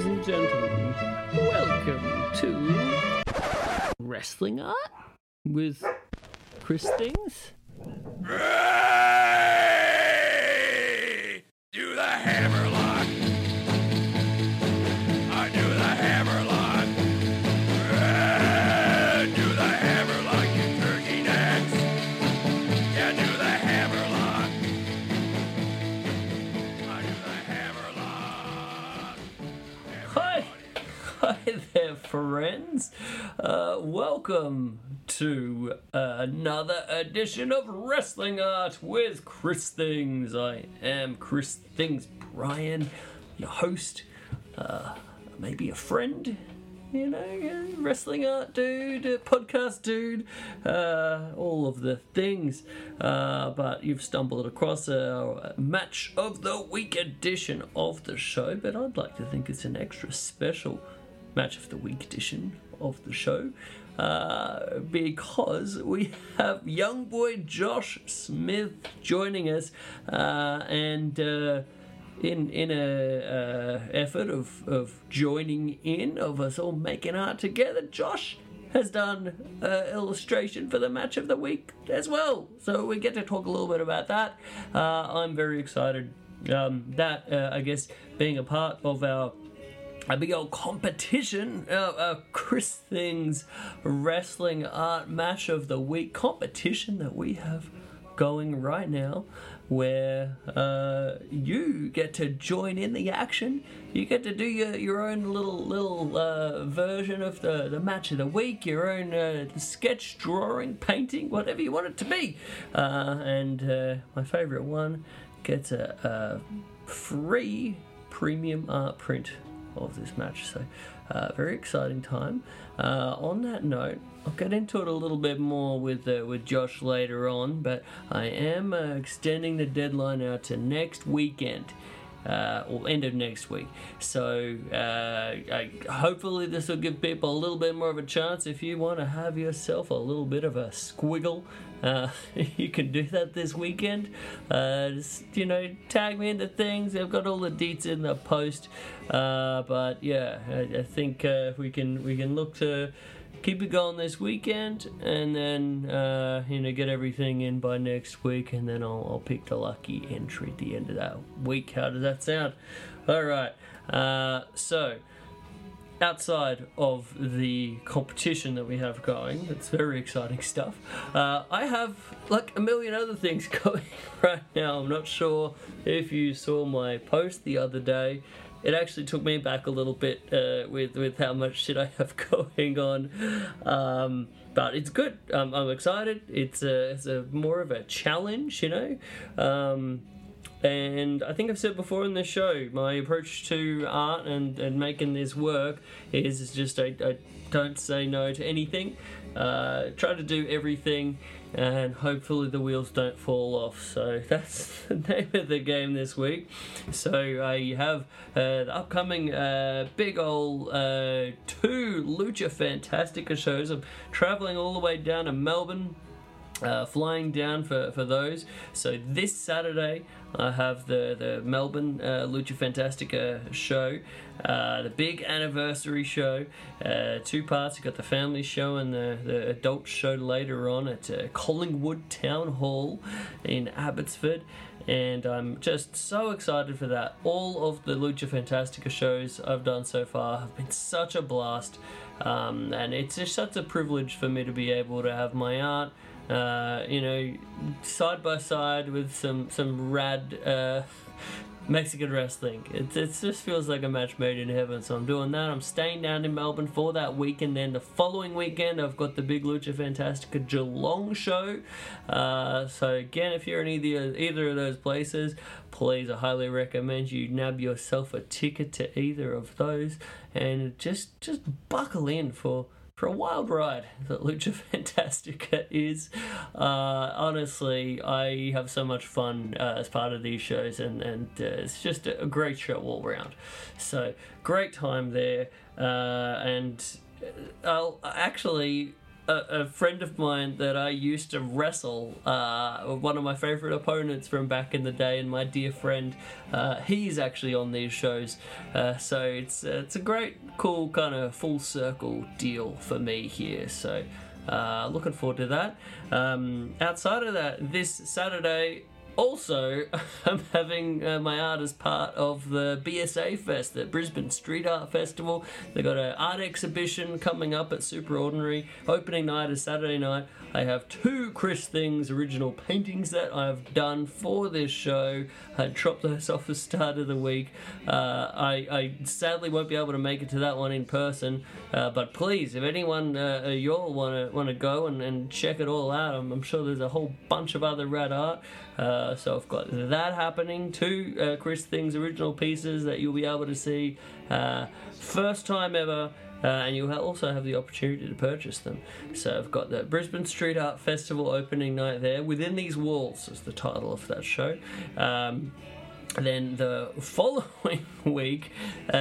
and gentlemen, welcome to Wrestling Art with Chris Things. Ray! Do the hammerlock! I do the hammerlock! Ray! Do the hammerlock, you turkey necks! Yeah, do the hammerlock! I do the hammerlock! Hi there, friends. Welcome to another edition of Wrestling Art with Chris Things. I am Chris Things Brian, your host, maybe a friend, wrestling art dude, podcast dude, all of the things. But you've stumbled across a match of the week edition of the show, but I'd like to think it's an extra special match of the week edition of the show, because we have young boy Josh Smith joining us, and in a effort of joining in, of us all making art together, Josh has done illustration for the match of the week as well. So we get to talk a little bit about that. I'm very excited that I guess being a part of a big old competition, Chris Things Wrestling Art Match of the Week competition that we have going right now, where you get to join in the action. You get to do your own little version of the match of the week, your own sketch, drawing, painting, whatever you want it to be. And my favourite one gets a free premium art print of this match, so very exciting time. On that note, I'll get into it a little bit more with Josh later on, but I am extending the deadline out to next weekend, or end of next week. So hopefully this will give people a little bit more of a chance. If you want to have yourself a little bit of a squiggle, you can do that this weekend. Just, tag me into things. I've got all the deets in the post. But yeah, I think we can look to keep it going this weekend, and then get everything in by next week, and then I'll pick the lucky entry at the end of that week. How does that sound? All right. So outside of the competition that we have going, it's very exciting stuff. I have like a million other things going right now. I'm not sure if you saw my post the other day. It actually took me back a little bit with how much shit I have going on, but it's good. I'm excited. It's a more of a challenge, and I think I've said before in the show, my approach to art and making this work is just I don't say no to anything. Try to do everything, and hopefully the wheels don't fall off. So that's the name of the game this week. So I have the upcoming big old 2 Lucha Fantastica shows. I'm traveling all the way down to Melbourne, flying down for those. So this Saturday I have the Melbourne Lucha Fantastica show, the big anniversary show, 2 parts. You've got the family show and the adult show later on at Collingwood Town Hall in Abbotsford, and I'm just so excited for that. All of the Lucha Fantastica shows I've done so far have been such a blast, and it's just such a privilege for me to be able to have my art side by side with some rad Mexican wrestling. It just feels like a match made in heaven. So I'm doing that. I'm staying down in Melbourne for that week, and then the following weekend I've got the big Lucha Fantastica Geelong show. So again, if you're in either of those places, please, I highly recommend you nab yourself a ticket to either of those, and just buckle in for a wild ride that Lucha Fantastica is. Honestly, I have so much fun as part of these shows, and it's just a great show all around. So, great time there. And I'll actually, a friend of mine that I used to wrestle, one of my favourite opponents from back in the day, and my dear friend, he's actually on these shows. So it's a great, cool kind of full circle deal for me here. So looking forward to that. Outside of that, this Saturday, also, I'm having my art as part of the BSA Fest, the Brisbane Street Art Festival. They've got an art exhibition coming up at Superordinary. Opening night is Saturday night. I have 2 Chris Things original paintings that I've done for this show. I dropped those off the start of the week. I sadly won't be able to make it to that one in person, but please, if anyone y'all want to go and check it all out, I'm sure there's a whole bunch of other rad art. So I've got that happening, 2 Chris Things original pieces that you'll be able to see first time ever. And you'll also have the opportunity to purchase them. So I've got the Brisbane Street Art Festival opening night there. Within These Walls is the title of that show. Then the following week,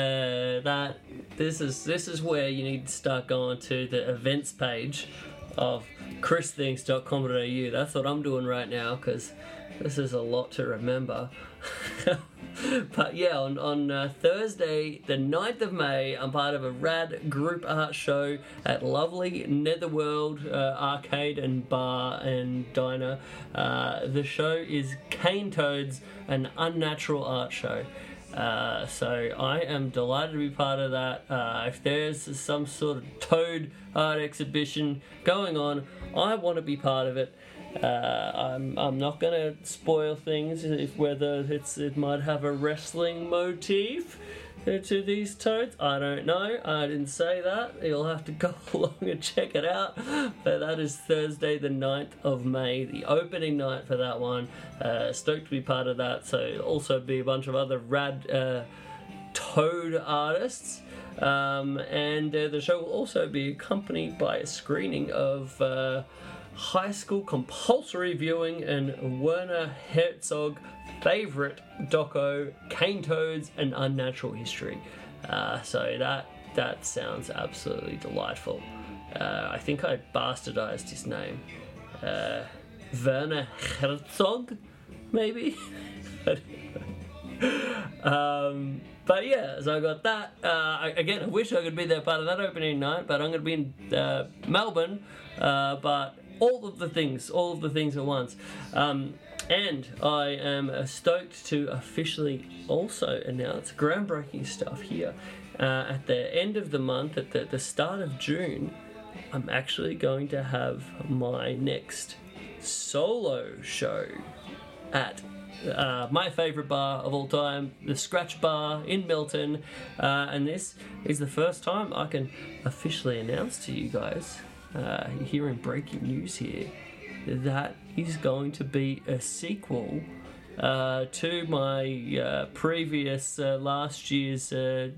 this is where you need to start going to the events page of christhings.com.au. That's what I'm doing right now, because this is a lot to remember. But yeah, on Thursday, the 9th of May, I'm part of a rad group art show at lovely Netherworld Arcade and Bar and Diner. The show is Cane Toads, an unnatural art show. So I am delighted to be part of that. If there's some sort of toad art exhibition going on, I want to be part of it. I'm not gonna spoil things, whether it might have a wrestling motif to these toads. I don't know. I didn't say that. You'll have to go along and check it out. But that is Thursday, the 9th of May, the opening night for that one. Stoked to be part of that. So it'll also be a bunch of other rad toad artists. And the show will also be accompanied by a screening of high school compulsory viewing and Werner Herzog favourite doco, Cane Toads and Unnatural History. So that sounds absolutely delightful. I think I bastardized his name. Werner Herzog, maybe? But yeah, so I got that. Again, I wish I could be there part of that opening night, but I'm going to be in Melbourne. But all of the things at once. And I am stoked to officially also announce groundbreaking stuff here. At the end of the month, at the start of June, I'm actually going to have my next solo show at my favourite bar of all time, the Scratch Bar in Milton. And this is the first time I can officially announce to you guys, hearing breaking news here, that is going to be a sequel to my previous last year's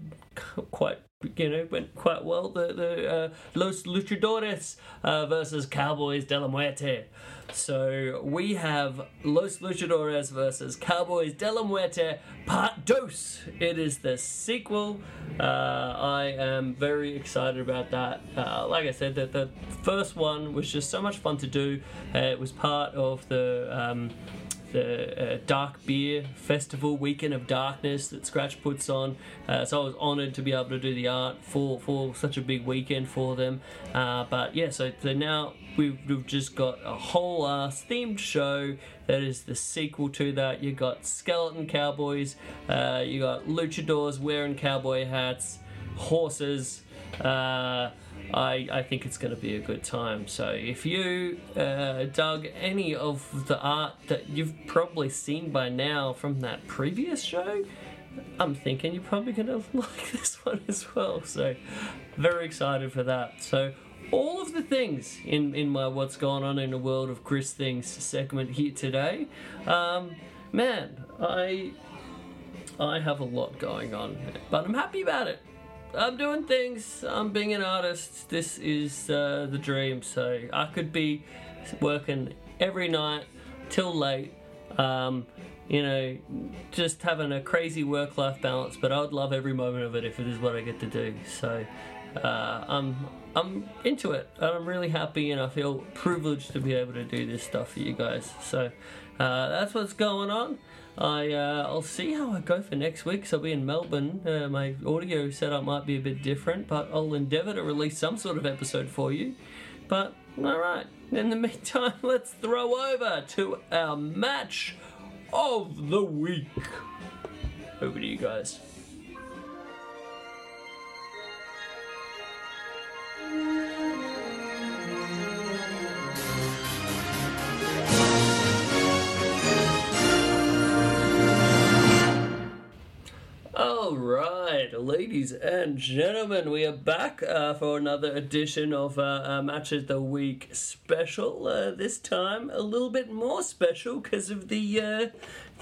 went quite well, the Los Luchadores versus Cowboys de la Muerte. So we have Los Luchadores versus Cowboys de la Muerte Part 2. It is the sequel. I am very excited about that. Like I said, the first one was just so much fun to do. It was part of the Dark Beer Festival, Weekend of Darkness that Scratch puts on. So I was honoured to be able to do the art for such a big weekend for them. But yeah, so now we've just got a whole themed show that is the sequel to that. You got skeleton cowboys, you got luchadors wearing cowboy hats, horses. I think it's going to be a good time. So if you dug any of the art that you've probably seen by now from that previous show, I'm thinking you're probably going to like this one as well. So very excited for that. So all of the things in my What's Going On in the World of Chris Things segment here today, man, I have a lot going on, but I'm happy about it. I'm doing things, I'm being an artist, this is the dream. So I could be working every night till late, just having a crazy work-life balance, but I would love every moment of it if it is what I get to do. So I'm into it. I'm really happy, and I feel privileged to be able to do this stuff for you guys. So that's what's going on. I'll see how I go for next week. So I'll be in Melbourne. My audio setup might be a bit different, but I'll endeavour to release some sort of episode for you. But alright, in the meantime, let's throw over to our match of the week. Over to you guys. Alright, ladies and gentlemen, we are back for another edition of our Match of the Week special. This time a little bit more special because of the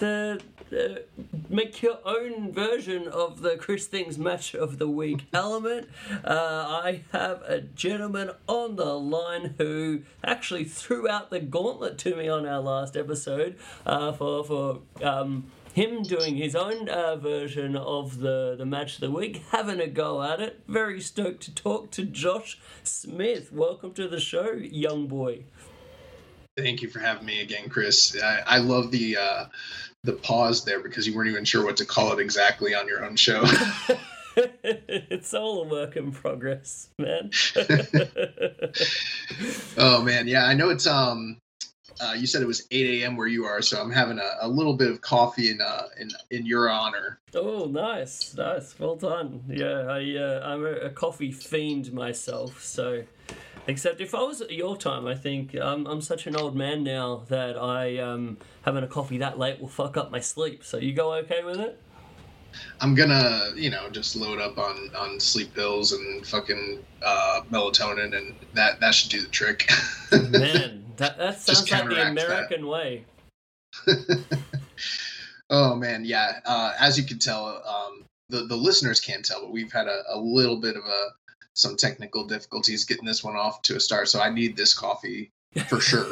make your own version of the Chris Things Match of the Week element. I have a gentleman on the line who actually threw out the gauntlet to me on our last episode for him doing his own version of the Match of the Week, having a go at it. Very stoked to talk to Josh Smith. Welcome to the show, young boy. Thank you for having me again, Chris. I love the pause there because you weren't even sure what to call it exactly on your own show. It's all a work in progress, man. Oh, man. Yeah, I know it's... you said it was 8 a.m. where you are, so I'm having a little bit of coffee in your honor. Oh, nice. Well done. Yeah, I'm a coffee fiend myself, so... Except if I was at your time, I think I'm such an old man now that having a coffee that late will fuck up my sleep. So you go okay with it? I'm gonna, just load up on sleep pills and fucking melatonin, and that should do the trick. Man, that sounds like the American way. Oh man, yeah. As you can tell, the listeners can't tell, but we've had a little bit of some technical difficulties getting this one off to a start, so I need this coffee for sure.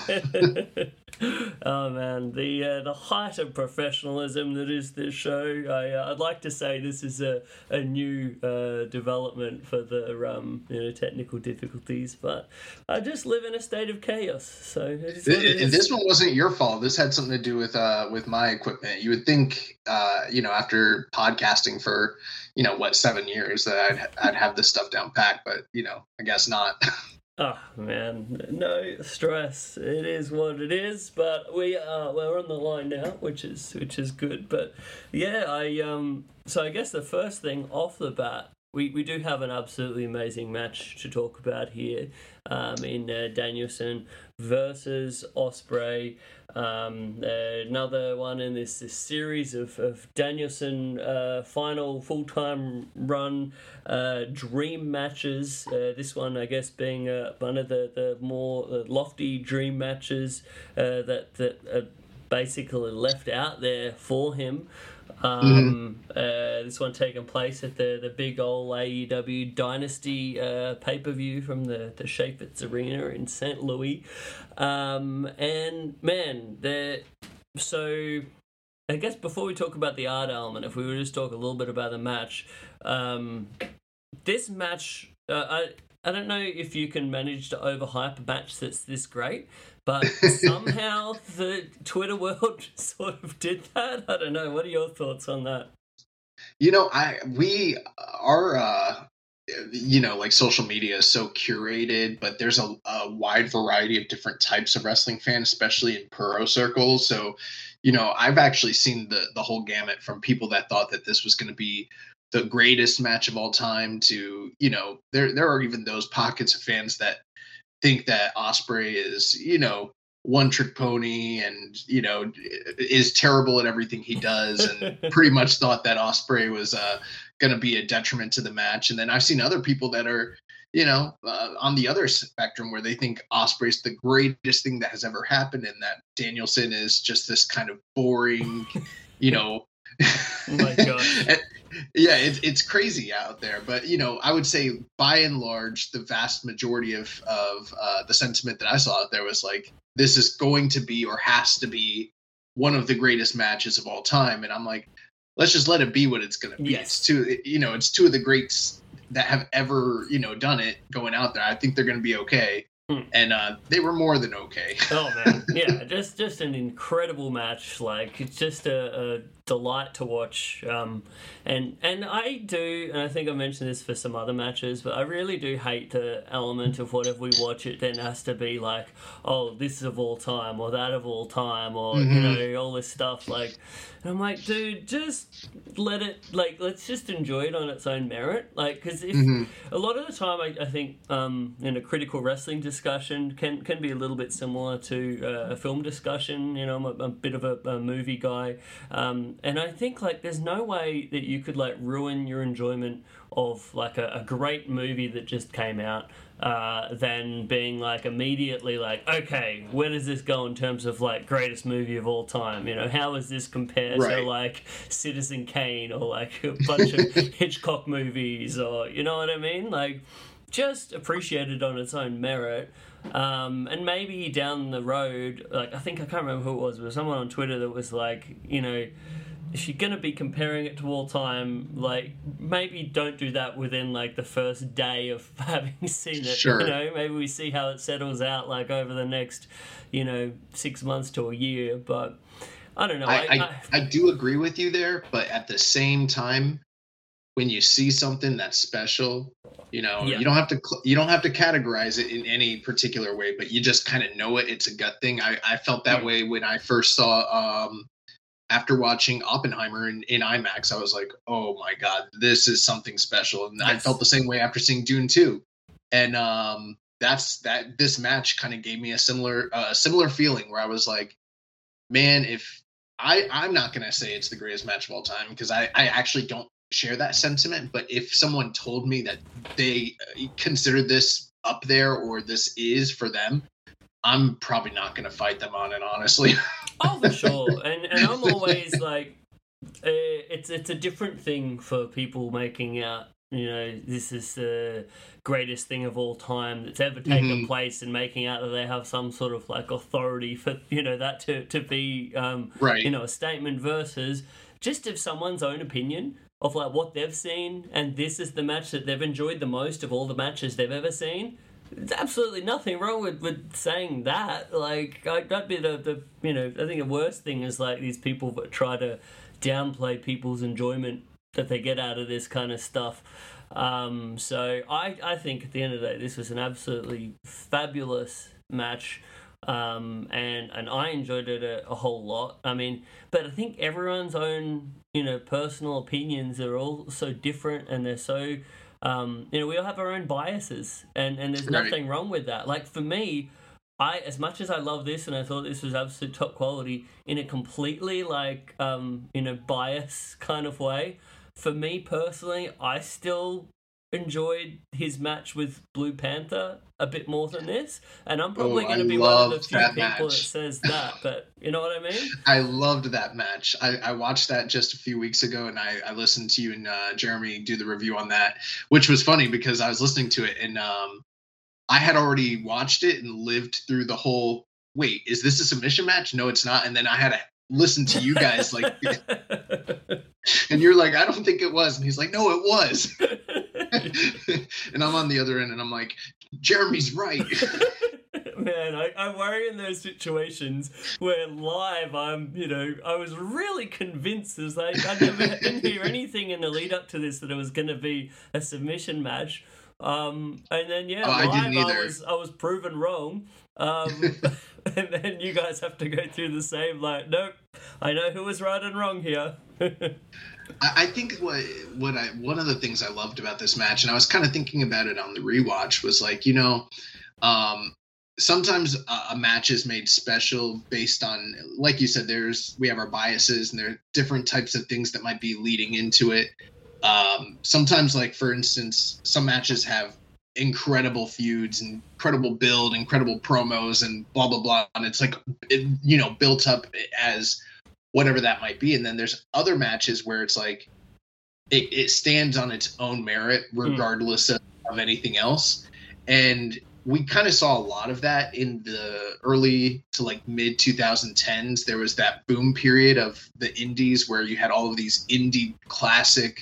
Oh man, the height of professionalism that is this show. I'd like to say this is a new development for the technical difficulties, but I just live in a state of chaos. So this one wasn't your fault. This had something to do with my equipment. You would think, after podcasting for 7 years that I'd have this stuff down pat, but I guess not. Oh man, no stress. It is what it is. But we're on the line now, which is good. But yeah, so I guess the first thing off the bat, we do have an absolutely amazing match to talk about here, in Danielson versus Ospreay. Another one in this series of Danielson final full-time run dream matches. This one, I guess, being one of the more lofty dream matches that are basically left out there for him. This one taking place at the big old AEW Dynasty pay-per-view from the Chaifetz Arena in St. Louis. And man, so I guess before we talk about the art element, if we would just talk a little bit about the match, this match, I don't know if you can manage to overhype a match that's this great, but somehow the Twitter world sort of did that. I don't know. What are your thoughts on that? Like social media is so curated, but there's a wide variety of different types of wrestling fans, especially in pro circles. So, I've actually seen the whole gamut from people that thought that this was going to be the greatest match of all time to, there are even those pockets of fans that think that Ospreay is, one trick pony and, is terrible at everything he does, and pretty much thought that Ospreay was going to be a detriment to the match. And then I've seen other people that are, on the other spectrum where they think Ospreay's the greatest thing that has ever happened, and that Danielson is just this kind of boring, Oh my gosh. Yeah, it's crazy out there, but I would say by and large, the vast majority of the sentiment that I saw out there was like, this is going to be or has to be one of the greatest matches of all time, and I'm like, let's just let it be what it's going to be. Yes. It's two of the greats that have ever, done it going out there. I think they're going to be okay. And they were more than okay. Oh man, yeah, just an incredible match. Like, it's just a delight to watch. And I do, and I think I mentioned this for some other matches, but I really do hate the element of whatever we watch, it then has to be like, oh, this is of all time, or that of all time, or all this stuff. Like, and I'm like, dude, just let it, like, let's just enjoy it on its own merit. Like, because if a lot of the time, I think in a critical wrestling discussion can be a little bit similar to a film discussion. I'm a bit of a movie guy, and I think, like, there's no way that you could, like, ruin your enjoyment of, like, a great movie that just came out than being, like, immediately like, okay, where does this go in terms of, like, greatest movie of all time? How is this compared to, like, Citizen Kane or, like, a bunch of Hitchcock movies, or, you know what I mean? Like, just appreciate it on its own merit. And maybe down the road, like, I can't remember who it was, but someone on Twitter that was like, if you're going to be comparing it to all time, like, maybe don't do that within, like, the first day of having seen it. Sure. Maybe we see how it settles out, like, over the next, 6 months to a year. But I don't know. I do agree with you there, but at the same time, when you see something that's special, you don't have to categorize it in any particular way, but you just kind of know it. It's a gut thing. I felt that way when I first saw, after watching Oppenheimer in IMAX, I was like, oh my God, this is something special. And I felt the same way after seeing Dune 2. And this match kind of gave me a similar feeling where I was like, man, if I'm not going to say it's the greatest match of all time, because I actually don't share that sentiment. But if someone told me that they consider this up there, or this is for them, I'm probably not going to fight them on it, honestly. Oh, for sure. And I'm always like, it's a different thing for people making out, this is the greatest thing of all time that's ever taken place, and making out that they have some sort of, like, authority for, that to be, a statement, versus just of someone's own opinion of, like, what they've seen, and this is the match that they've enjoyed the most of all the matches they've ever seen. There's absolutely nothing wrong with saying that. Like, that'd be the I think the worst thing is, like, these people that try to downplay people's enjoyment that they get out of this kind of stuff. So I think at the end of the day, this was an absolutely fabulous match. And I enjoyed it a whole lot. I mean, but I think everyone's own, personal opinions are all so different, and they're so, we all have our own biases, and there's nothing wrong with that. Like, for me, as much as I love this, and I thought this was absolute top quality, in a completely, like, bias kind of way, for me personally, I still enjoyed his match with Blue Panther a bit more than this, and I'm probably going to be one of the few people that says that, but you know what I mean? I loved that match. I watched that just a few weeks ago, and I listened to you and Jeremy do the review on that, which was funny because I was listening to it, and I had already watched it and lived through the whole, wait, is this a submission match? No, it's not. And then I had to listen to you guys, like, and you're like, I don't think it was. And he's like, no, it was. And I'm on the other end, and I'm like, Jeremy's right. Man, I worry in those situations where live I was really convinced. As like, didn't hear anything in the lead up to this that it was going to be a submission match. And then live I was proven wrong. And then you guys have to go through the same, like, nope, I know who was right and wrong here. I think one of the things I loved about this match, and I was kind of thinking about it on the rewatch, was like, sometimes a match is made special based on, like you said, we have our biases, and there are different types of things that might be leading into it. Sometimes, like, for instance, some matches have incredible feuds, incredible build, incredible promos, and blah, blah, blah. And it's like, built up as whatever that might be. And then there's other matches where it's like, it stands on its own merit, regardless of anything else. And we kind of saw a lot of that in the early to like mid 2010s. There was that boom period of the indies where you had all of these indie classic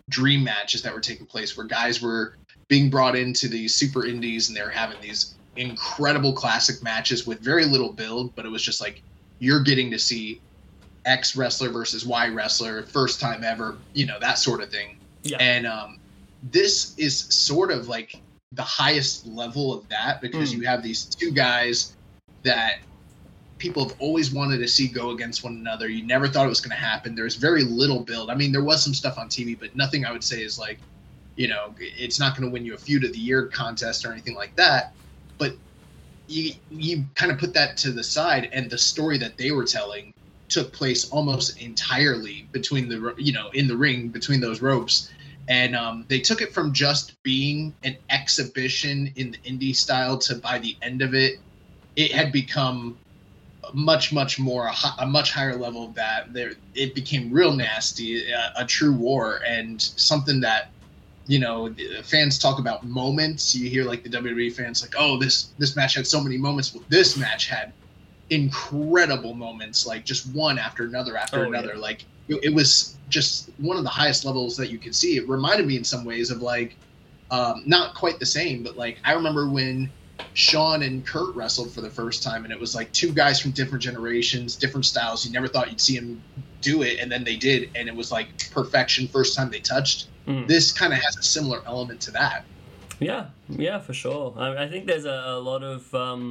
dream matches that were taking place where guys were being brought into these super indies and they were having these incredible classic matches with very little build, but it was just like you're getting to see X wrestler versus Y wrestler, first time ever, that sort of thing. Yeah. And this is sort of like the highest level of that, because you have these two guys that people have always wanted to see go against one another. You never thought it was going to happen. There's very little build. I mean, there was some stuff on TV, but nothing I would say is like, it's not going to win you a feud of the year contest or anything like that. But you kind of put that to the side, and the story that they were telling took place almost entirely between in the ring, between those ropes. And they took it from just being an exhibition in the indie style to, by the end of it, it had become much more a much higher level of that. It became real nasty, a true war, and something that fans talk about moments. You hear like the WWE fans like, oh, this match had so many moments. Well, this match had incredible moments, like just one after another after another. Yeah. Like it was just one of the highest levels that you could see. It reminded me in some ways of like not quite the same, but like I remember when Shawn and Kurt wrestled for the first time, and it was like two guys from different generations, different styles. You never thought you'd see them do it, and then they did, and it was like perfection first time they touched. This kind of has a similar element to that. Yeah, for sure. I think there's a lot of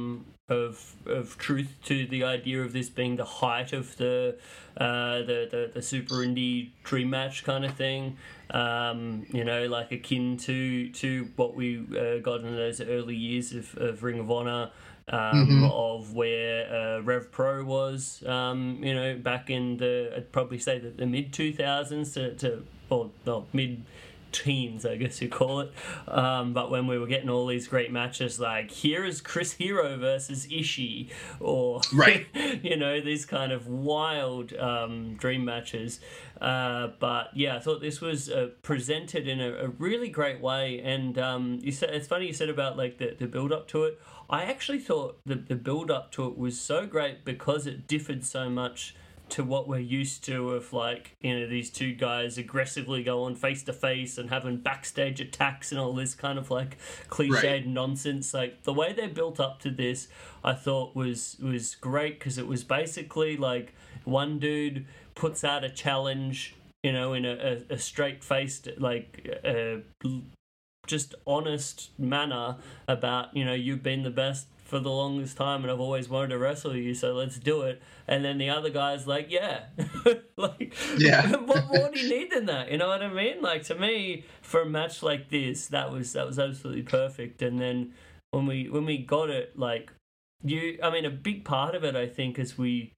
truth to the idea of this being the height of the super indie dream match kind of thing. Like akin to what we got in those early years of Ring of Honor, of where Rev Pro was, back in I'd probably say the mid 2000s to mid teens, I guess you call it. But when we were getting all these great matches, like here is Chris Hero versus Ishii, or right, these kind of wild dream matches. But yeah, I thought this was presented in a really great way. And it's funny you said about like the build up to it. I actually thought the build up to it was so great because it differed so much to what we're used to of like, these two guys aggressively going face to face and having backstage attacks and all this kind of like cliched nonsense. Like the way they built up to this, I thought was great, because it was basically like one dude puts out a challenge, in a straight-faced, like just honest manner about, you've been the best for the longest time and I've always wanted to wrestle you, so let's do it. And then the other guy's like, yeah. Like, yeah. What more do you need than that? You know what I mean? Like, to me, for a match like this, that was absolutely perfect. And then when we got it, like, a big part of it, I think, is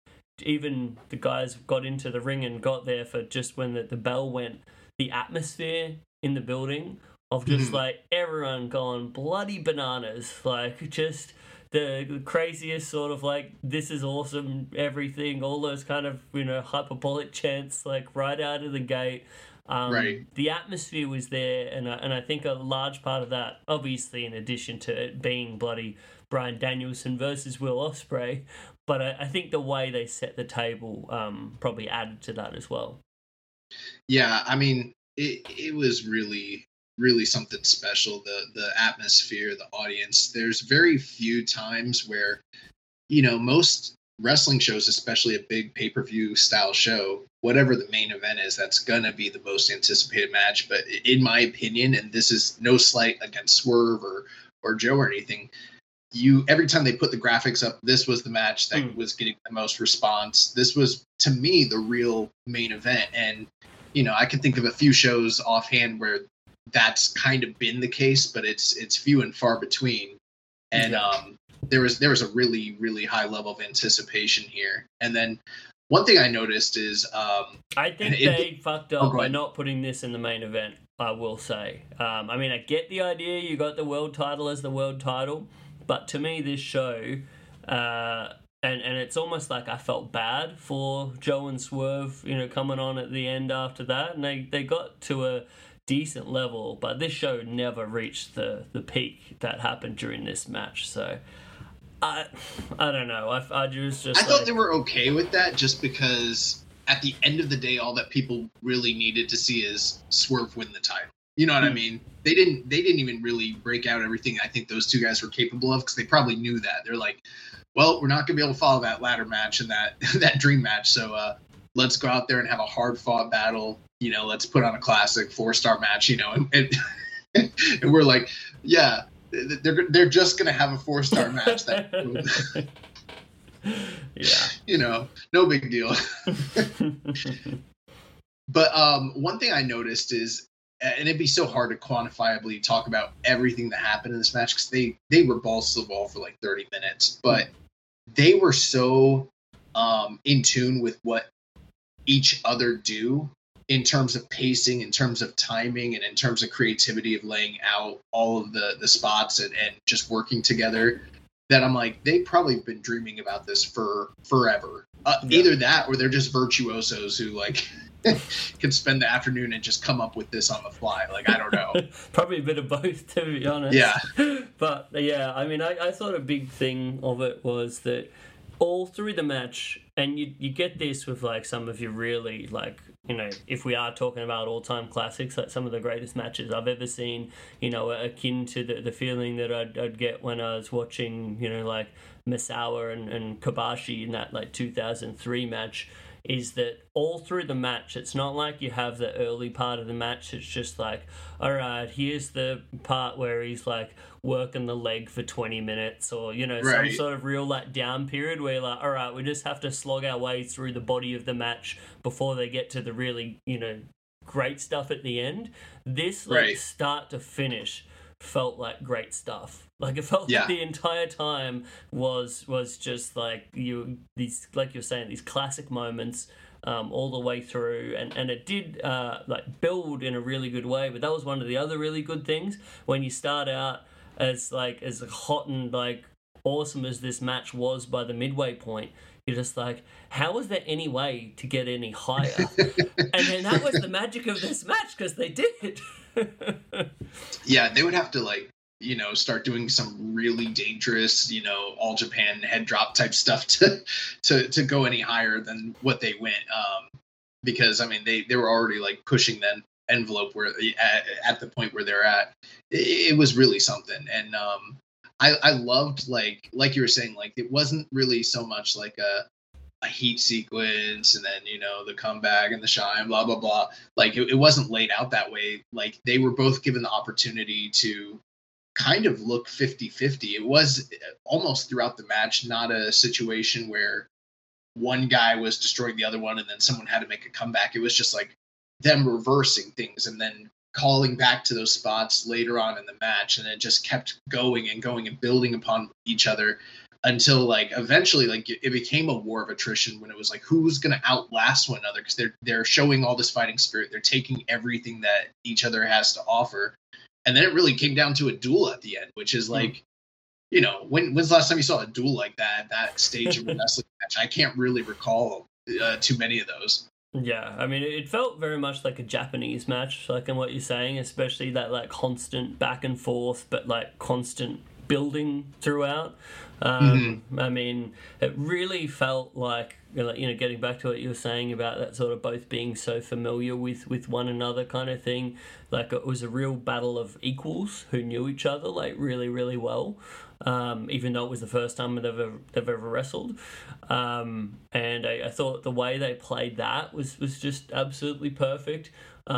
even the guys got into the ring and got there for just when the bell went, the atmosphere in the building of just like everyone going bloody bananas, like just the craziest sort of like, this is awesome, everything, all those kind of, hyperbolic chants, like right out of the gate. The atmosphere was there, and I think a large part of that, obviously in addition to it being bloody Bryan Danielson versus Will Ospreay, but I think the way they set the table probably added to that as well. Yeah, I mean, it was really something special. The atmosphere, the audience. There's very few times where, most wrestling shows, especially a big pay-per-view style show, whatever the main event is, that's gonna be the most anticipated match. But in my opinion, and this is no slight against Swerve or Joe or anything, every time they put the graphics up, this was the match that was getting the most response. This was, to me, the real main event. And I can think of a few shows offhand where that's kind of been the case, but it's few and far between. And there was a really high level of anticipation here. And then one thing I noticed is I think they fucked up by not putting this in the main event, I will say. I get the idea, you got the world title as the world title, but to me this show, and it's almost like I felt bad for Joe and Swerve, coming on at the end after that, and they got to a decent level, but this show never reached the peak that happened during this match. So I don't know. I thought they were okay with that, just because at the end of the day, all that people really needed to see is Swerve win the title. You know what I mean? They didn't even really break out everything I think those two guys were capable of, because they probably knew that. They're like, well, we're not going to be able to follow that ladder match and that dream match. So let's go out there and have a hard fought battle. You know, let's put on a classic 4-star match, you know, and we're like, yeah, they're just going to have a 4-star match. Yeah. You know, no big deal. But one thing I noticed is, and it'd be so hard to quantifiably talk about everything that happened in this match, because they were balls to the wall for like 30 minutes, but they were so in tune with what each other do in terms of pacing, in terms of timing, and in terms of creativity of laying out all of the spots and just working together, that I'm like, they've probably been dreaming about this for forever. Either that, or they're just virtuosos who like can spend the afternoon and just come up with this on the fly. Like, I don't know. Probably a bit of both, to be honest. Yeah. But yeah, I mean, I thought a big thing of it was that all through the match, and you get this with like some of your really, like, you know, if we are talking about all-time classics, like some of the greatest matches I've ever seen, you know, akin to the feeling that I'd get when I was watching, you know, like Misawa and Kobashi in that like 2003 match, is that all through the match, it's not like you have the early part of the match. It's just like, all right, here's the part where he's like working the leg for 20 minutes, or, you know, some sort of real like down period where you're like, all right, we just have to slog our way through the body of the match before they get to the really, you know, great stuff at the end. This like start to finish felt like great stuff. Like, it felt like the entire time was just like these, like you're saying, these classic moments all the way through, and it did like build in a really good way. But that was one of the other really good things, when you start out as hot and like awesome as this match was by the midway point. You're just like, how is there any way to get any higher? And then that was the magic of this match, because they did. Yeah, they would have to, like, you know, start doing some really dangerous, you know, All Japan head drop type stuff to go any higher than what they went. Because I mean, they were already like pushing the envelope where at the point where they're at. It was really something, and I loved, like you were saying, like, it wasn't really so much like a heat sequence and then, you know, the comeback and the shine, blah blah blah. Like, it wasn't laid out that way. Like, they were both given the opportunity to kind of look 50-50. It was almost throughout the match not a situation where one guy was destroying the other one and then someone had to make a comeback. It was just like them reversing things and then calling back to those spots later on in the match, and it just kept going and going and building upon each other until, like, eventually, like, it became a war of attrition, when it was like, who's going to outlast one another, because they're showing all this fighting spirit, they're taking everything that each other has to offer. And then it really came down to a duel at the end, which is like, you know, when's the last time you saw a duel like that stage of a wrestling match? I can't really recall too many of those. Yeah, I mean, it felt very much like a Japanese match, like in what you're saying, especially that like constant back and forth, but like constant building throughout. I mean, it really felt like, you know, getting back to what you were saying about that sort of both being so familiar with one another kind of thing. Like, it was a real battle of equals who knew each other like really, really well. Even though it was the first time they've ever wrestled. And I thought the way they played that was just absolutely perfect.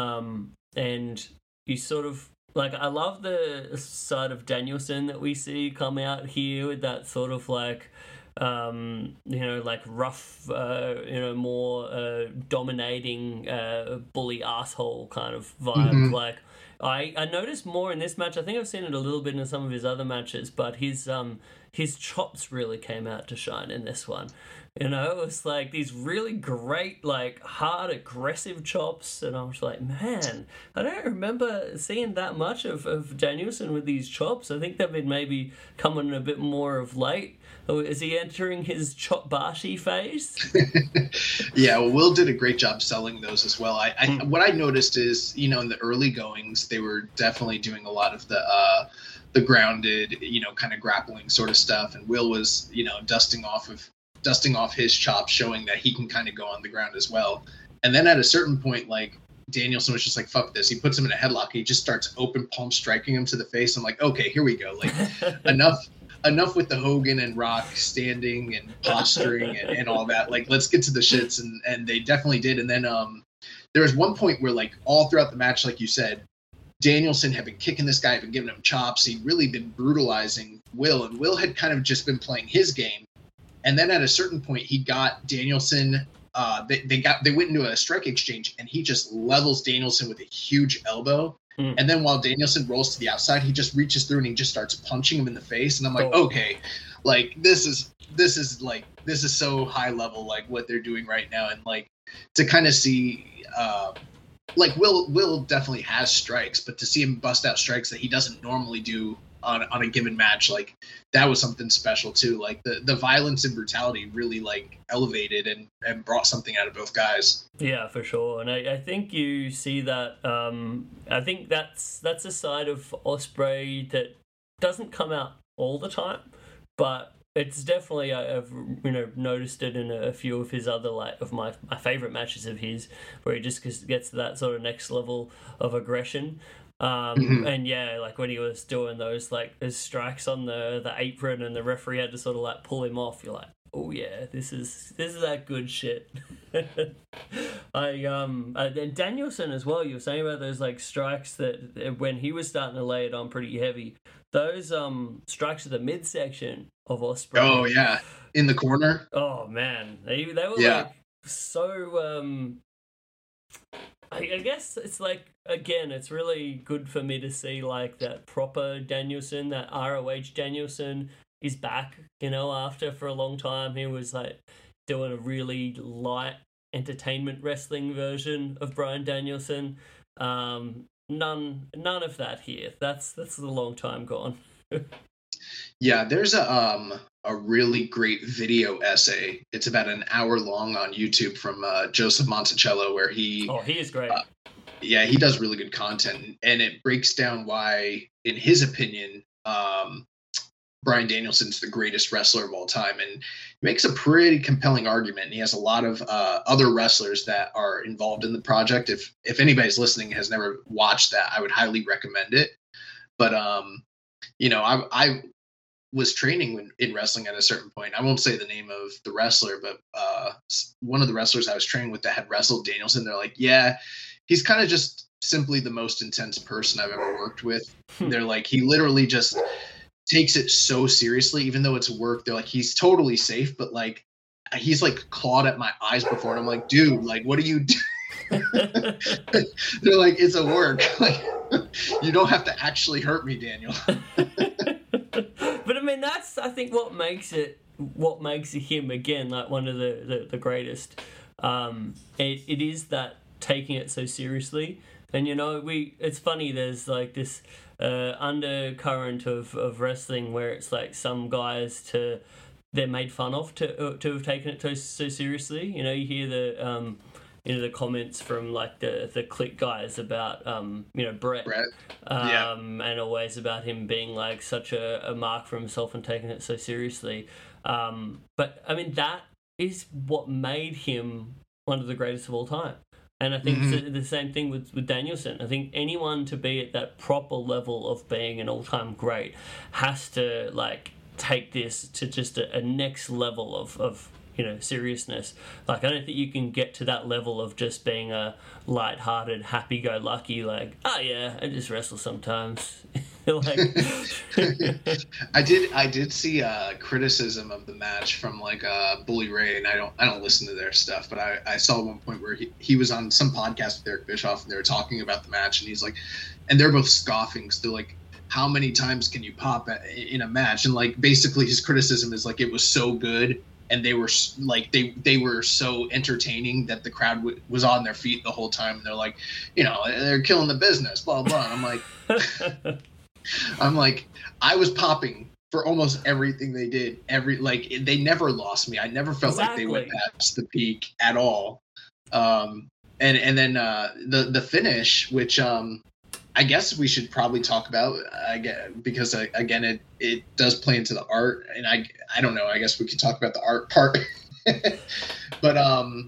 And you sort of, like, I love the side of Danielson that we see come out here with that sort of like, you know, like rough, you know, more dominating bully asshole kind of vibe. Like, I noticed more in this match. I think I've seen it a little bit in some of his other matches, but his chops really came out to shine in this one. You know, it was like these really great, like, hard, aggressive chops, and I was like, man, I don't remember seeing that much of Danielson with these chops. I think they've been maybe coming a bit more of late. Is he entering his chop-bashi phase? Yeah, well, Will did a great job selling those as well. What I noticed is, you know, in the early goings, they were definitely doing a lot of the grounded, you know, kind of grappling sort of stuff, and Will was, you know, dusting off dusting off his chops, showing that he can kind of go on the ground as well. And then at a certain point, like, Danielson was just like, fuck this. He puts him in a headlock. He just starts open palm striking him to the face. I'm like, okay, here we go. Like, enough with the Hogan and Rock standing and posturing and all that. Like, let's get to the shits. And they definitely did. And then there was one point where, like, all throughout the match, like you said, Danielson had been kicking this guy, been giving him chops. He'd really been brutalizing Will. And Will had kind of just been playing his game. And then at a certain point, he got Danielson... They went into a strike exchange, and he just levels Danielson with a huge elbow. And then while Danielson rolls to the outside, he just reaches through and he just starts punching him in the face. And I'm like, okay, like this is so high level, like what they're doing right now. And like to kind of see, like Will definitely has strikes, but to see him bust out strikes that he doesn't normally do on a given match, like that was something special too. Like the violence and brutality really like elevated and brought something out of both guys. Yeah, for sure. And I think you see that. I think that's a side of Ospreay that doesn't come out all the time, but it's definitely I've noticed it in a few of his other of my favorite matches of his, where he just gets to that sort of next level of aggression. And yeah, like when he was doing those strikes on the apron and the referee had to sort of like pull him off, you're like, oh yeah, this is that good shit. And Danielson as well, you were saying about those like strikes that when he was starting to lay it on pretty heavy, those strikes at the midsection of Ospreay. Oh yeah, in the corner. Oh man, they were like so I guess it's like, again, it's really good for me to see like that proper Danielson, that ROH Danielson is back, after for a long time he was like doing a really light entertainment wrestling version of Bryan Danielson. None of that here. That's a long time gone. Yeah, there's a really great video essay. It's about an hour long on YouTube from Joseph Monticello, where he is great. Yeah, he does really good content, and it breaks down why, in his opinion, Bryan Danielson's the greatest wrestler of all time, and he makes a pretty compelling argument. And he has a lot of other wrestlers that are involved in the project. If anybody's listening has never watched that, I would highly recommend it. But I was training in wrestling at a certain point. I won't say the name of the wrestler, but one of the wrestlers I was training with that had wrestled Danielson, they're like, yeah, he's kind of just simply the most intense person I've ever worked with. They're like, he literally just takes it so seriously, even though it's work. They're like, he's totally safe, but like, he's like clawed at my eyes before. And I'm like, dude, like, what are you doing? They're like, it's a work. Like, you don't have to actually hurt me, Daniel. But I mean, that's, I think, what makes him again like one of the greatest. It is that taking it so seriously, and it's funny. There's like this undercurrent of wrestling where it's like some guys they're made fun of to have taken it so seriously. You hear the comments from like the Click guys about Brett. And always about him being like such a mark for himself and taking it so seriously. But I mean, that is what made him one of the greatest of all time. And I think it's the same thing with Danielson. I think anyone to be at that proper level of being an all-time great has to like take this to just a next level of seriousness. Like, I don't think you can get to that level of just being a light-hearted, happy-go-lucky, like, oh yeah, I just wrestle sometimes. Like, I did see criticism of the match from like Bully Ray, and I don't listen to their stuff, but I saw one point where he was on some podcast with Eric Bischoff, and they were talking about the match, and he's like, and they're both scoffing, so they're like, how many times can you pop in a match? And like, basically his criticism is like, it was so good, and they were like, they were so entertaining that the crowd was on their feet the whole time. And they're like, they're killing the business, blah blah. And I'm like, I was popping for almost everything they did. They never lost me. I never felt like they went past the peak at all. And then the finish, which I guess we should probably talk about, because again, it does play into the art, and I don't know. I guess we could talk about the art part. But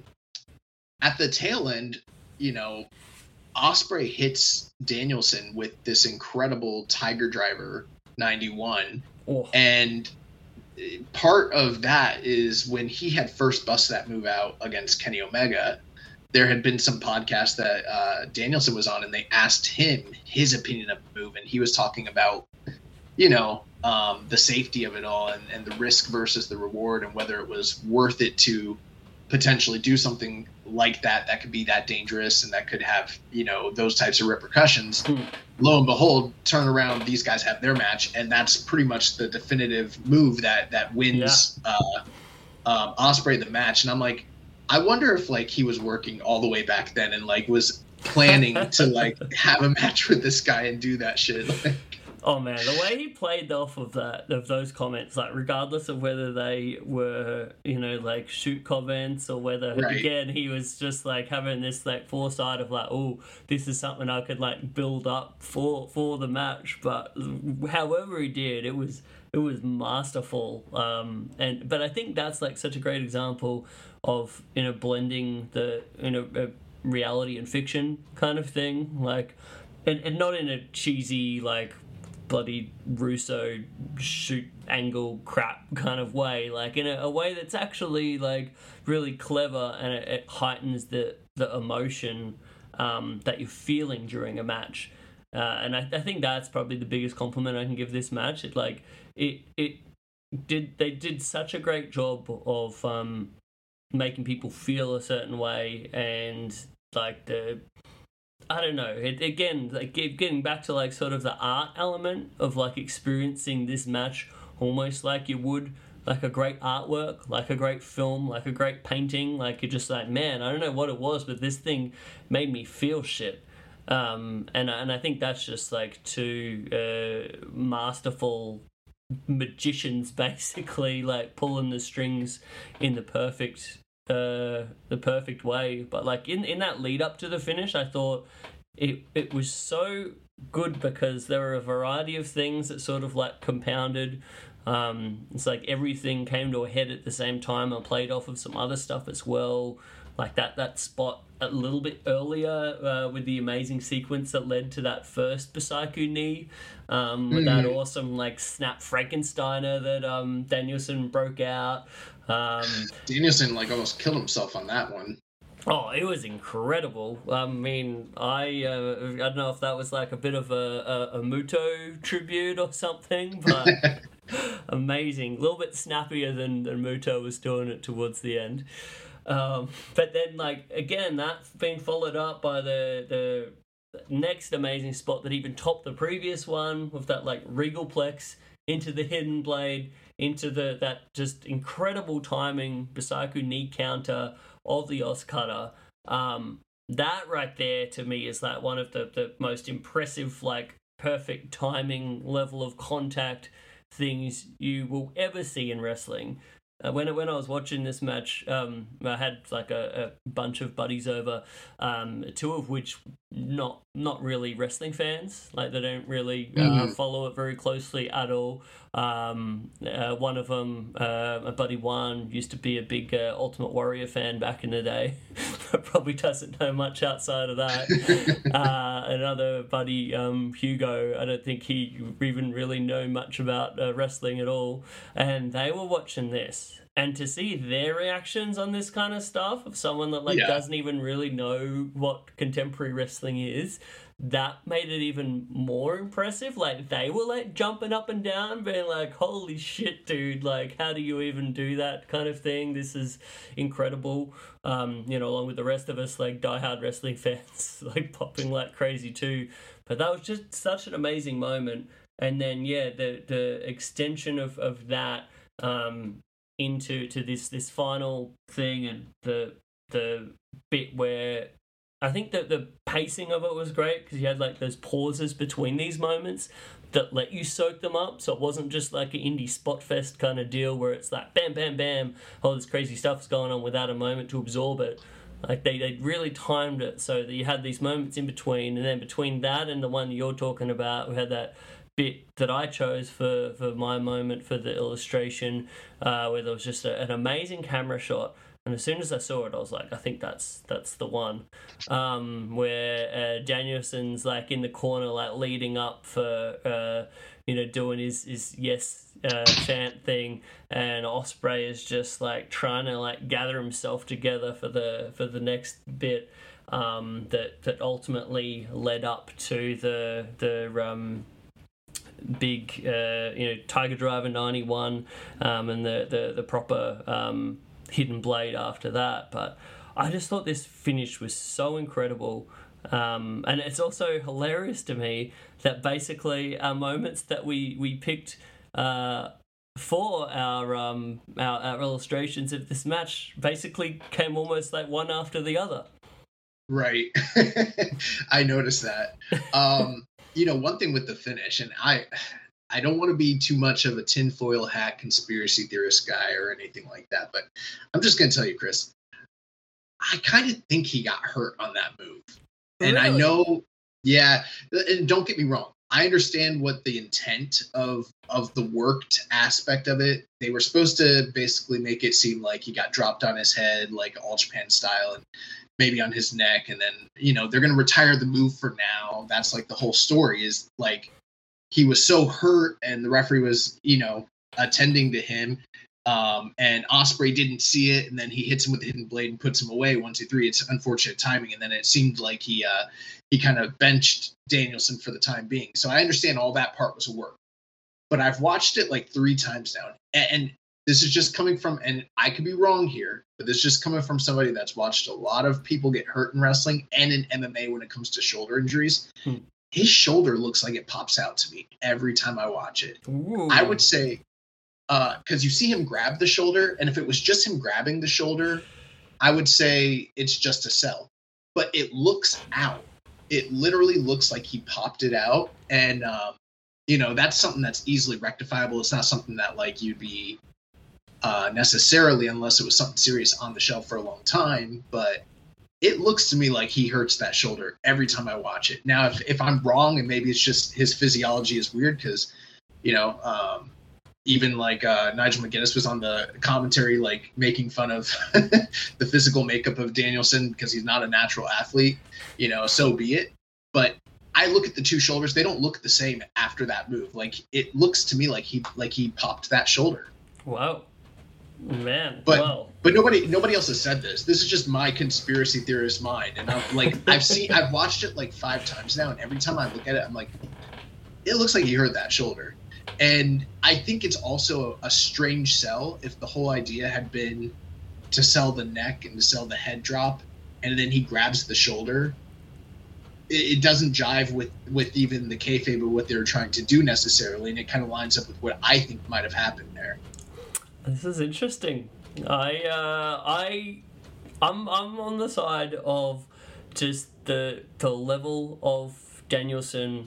at the tail end, you know, Ospreay hits Danielson with this incredible Tiger Driver 91. Oh. And part of that is when he had first busted that move out against Kenny Omega, there had been some podcasts that Danielson was on, and they asked him his opinion of the move, and he was talking about, you know, the safety of it all and the risk versus the reward, and whether it was worth it to potentially do something like that could be that dangerous and that could have, you know, those types of repercussions. Lo and behold, turn around, these guys have their match, and that's pretty much the definitive move that wins Ospreay the match. And I'm like, I wonder if like he was working all the way back then and like was planning to like have a match with this guy and do that shit. Like, oh man, the way he played off of those comments, like regardless of whether they were, you know, like shoot comments or whether again he was just like having this like foresight of like, oh, this is something I could like build up for the match. But however he did, it was masterful. But I think that's like such a great example of, you know, blending the, you know, reality and fiction kind of thing, like, and not in a cheesy like bloody Russo shoot angle crap kind of way, like in a way that's actually like really clever, and it heightens the emotion that you're feeling during a match. And I think that's probably the biggest compliment I can give this match. They did such a great job of making people feel a certain way, and like I don't know, again, like getting back to like sort of the art element of like experiencing this match almost like you would like a great artwork, like a great film, like a great painting. Like you're just like, man, I don't know what it was, but this thing made me feel shit. And I think that's just like two masterful magicians basically like pulling the strings in the perfect way. But like in that lead up to the finish, I thought it was so good because there were a variety of things that sort of like compounded. It's like everything came to a head at the same time. I played off of some other stuff as well, like that spot a little bit earlier with the amazing sequence that led to that first Bisaiku knee, with that awesome like snap Frankensteiner that Danielson broke out. Danielson like almost killed himself on that one. Oh, it was incredible. I mean, I don't know if that was like a bit of a Muto tribute or something, but amazing. A little bit snappier than Muto was doing it towards the end. But then, like, again, that's been followed up by the next amazing spot that even topped the previous one with that, like, Regalplex into the Hidden Blade, into that just incredible timing Bisaiku knee counter of the Oscutter. That right there, to me, is like one of the most impressive, like, perfect timing level of contact things you will ever see in wrestling. When I was watching this match, I had like a bunch of buddies over, two of which not really wrestling fans, like they don't really follow it very closely at all. One of them, my buddy Juan, used to be a big Ultimate Warrior fan back in the day, but probably doesn't know much outside of that. Another buddy, Hugo, I don't think he even really know much about wrestling at all, and they were watching this. And to see their reactions on this kind of stuff of someone that doesn't even really know what contemporary wrestling is, that made it even more impressive. Like they were like jumping up and down, being like, "Holy shit, dude! Like, how do you even do that kind of thing? This is incredible." Along with the rest of us, like diehard wrestling fans, like popping like crazy too. But that was just such an amazing moment. And then the extension of that. Into this final thing, and the bit where I think that the pacing of it was great because you had like those pauses between these moments that let you soak them up, so it wasn't just like an indie spot fest kind of deal where it's like bam bam bam, all this crazy stuff's going on without a moment to absorb it. Like they really timed it so that you had these moments in between, and then between that and the one you're talking about, we had that bit that I chose for my moment for the illustration, where there was just an amazing camera shot. And as soon as I saw it, I was like, I think that's the one. Where Danielson's like in the corner, like leading up for doing his yes chant thing, and Ospreay is just like trying to like gather himself together for the next bit. That ultimately led up to the big Tiger Driver 91 and the proper Hidden Blade after that. But I just thought this finish was so incredible, and it's also hilarious to me that basically our moments that we picked for our illustrations of this match basically came almost like one after the other. Right. I noticed that. One thing with the finish, and I don't want to be too much of a tinfoil hat conspiracy theorist guy or anything like that, but I'm just going to tell you, Chris, I kind of think he got hurt on that move. And Really? I know, yeah, and don't get me wrong, I understand what the intent of the worked aspect of it. They were supposed to basically make it seem like he got dropped on his head, like All Japan style, and maybe on his neck, and then they're going to retire the move for now. That's like the whole story, is like he was so hurt and the referee was attending to him, and Ospreay didn't see it, and then he hits him with the Hidden Blade and puts him away. 1, 2, 3. It's unfortunate timing, and then it seemed like he kind of benched Danielson for the time being. So I understand all that part was a work, but I've watched it like 3 times now, and this is just coming from, and I could be wrong here, but this is just coming from somebody that's watched a lot of people get hurt in wrestling and in MMA when it comes to shoulder injuries. His shoulder looks like it pops out to me every time I watch it. Ooh. I would say, because you see him grab the shoulder, and if it was just him grabbing the shoulder, I would say it's just a sell. But it looks out. It literally looks like he popped it out, and that's something that's easily rectifiable. It's not something that like you'd be necessarily, unless it was something serious, on the shelf for a long time, but it looks to me like he hurts that shoulder every time I watch it. Now, if I'm wrong, and maybe it's just his physiology is weird, because even like Nigel McGuinness was on the commentary like making fun of the physical makeup of Danielson because he's not a natural athlete, so be it. But I look at the two shoulders, they don't look the same after that move. Like, it looks to me like he popped that shoulder. Wow. Man, but nobody else has said this. This is just my conspiracy theorist mind, and I'm like, I've watched it like 5 times now, and every time I look at it, I'm like, it looks like he hurt that shoulder. And I think it's also a strange sell if the whole idea had been to sell the neck and to sell the head drop, and then he grabs the shoulder. It doesn't jive with even the kayfabe of what they were trying to do necessarily, and it kind of lines up with what I think might have happened there. This is interesting. I'm on the side of just the level of Danielson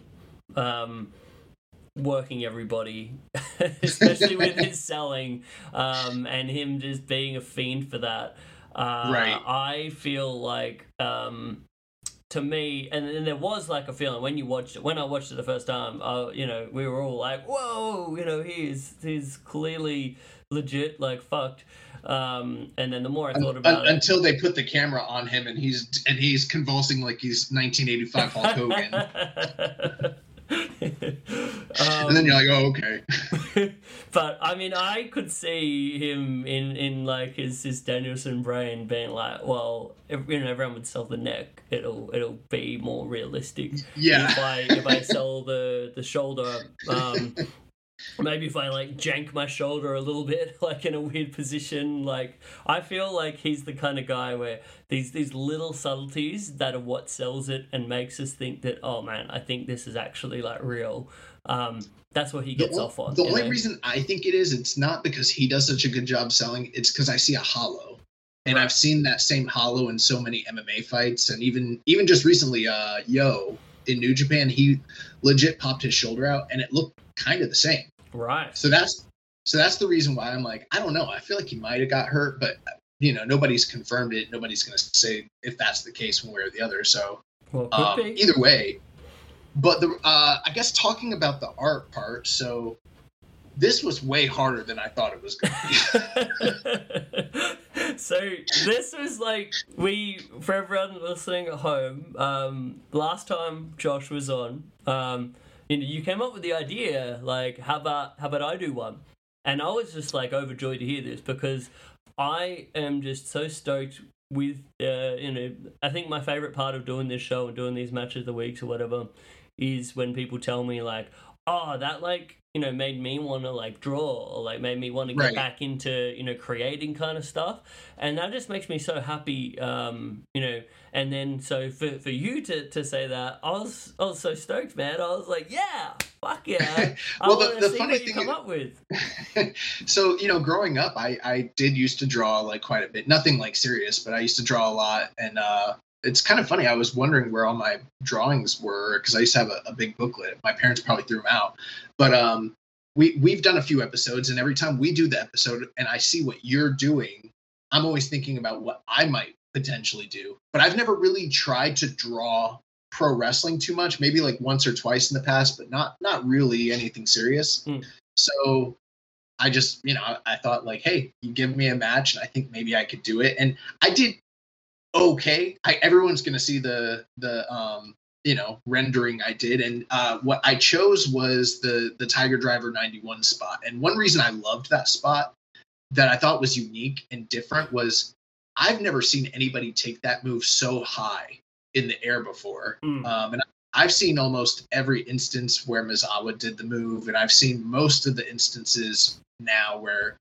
working everybody, especially with his selling, and him just being a fiend for that. Right. I feel like to me, and there was like a feeling when I watched it the first time, we were all like, whoa, he's clearly legit, like, fucked. And then the more I thought about it, until they put the camera on him and he's convulsing like he's 1985 Hulk Hogan. And then you're like, oh, okay. But I mean, I could see him in like his Danielson brain being like, well, everyone would sell the neck. It'll be more realistic. Yeah. If I sell the shoulder, maybe if I like jank my shoulder a little bit, like in a weird position, like I feel like he's the kind of guy where these little subtleties that are what sells it and makes us think that, oh man, I think this is actually like real. That's what he gets off on. The only reason I think it is, it's not because he does such a good job selling, it's because I see a hollow. And I've seen that same hollow in so many MMA fights, and even just recently, Yo in New Japan, he legit popped his shoulder out, and it looked kind of the same. Right. So that's the reason why I'm like, I don't know. I feel like he might have got hurt, but nobody's confirmed it. Nobody's going to say if that's the case one way or the other. So Well, could be. Either way, But I guess talking about the art part, so this was way harder than I thought it was going to be. So this was like, for everyone listening at home, last time Josh was on, you came up with the idea, like, how about I do one? And I was just like overjoyed to hear this, because I am just so stoked with, I think my favorite part of doing this show and doing these matches of the weeks or whatever is when people tell me like, oh, that like, made me want to like draw, or like made me want to get back into, creating kind of stuff. And that just makes me so happy, and then so for you to say that, I was so stoked, man. I was like, yeah, fuck yeah. Well, I want to see funny what you come up with. So, growing up, I did used to draw like quite a bit, nothing like serious, but I used to draw a lot. And, it's kind of funny. I was wondering where all my drawings were, because I used to have a big booklet. My parents probably threw them out. But we've done a few episodes, and every time we do the episode and I see what you're doing, I'm always thinking about what I might potentially do. But I've never really tried to draw pro wrestling too much, maybe like once or twice in the past, but not really anything serious. So I just, I thought like, hey, you give me a match and I think maybe I could do it. And I did okay. Everyone's going to see the rendering I did. And what I chose was the Tiger Driver 91 spot. And one reason I loved that spot that I thought was unique and different was I've never seen anybody take that move so high in the air before. And I've seen almost every instance where Misawa did the move, and I've seen most of the instances now where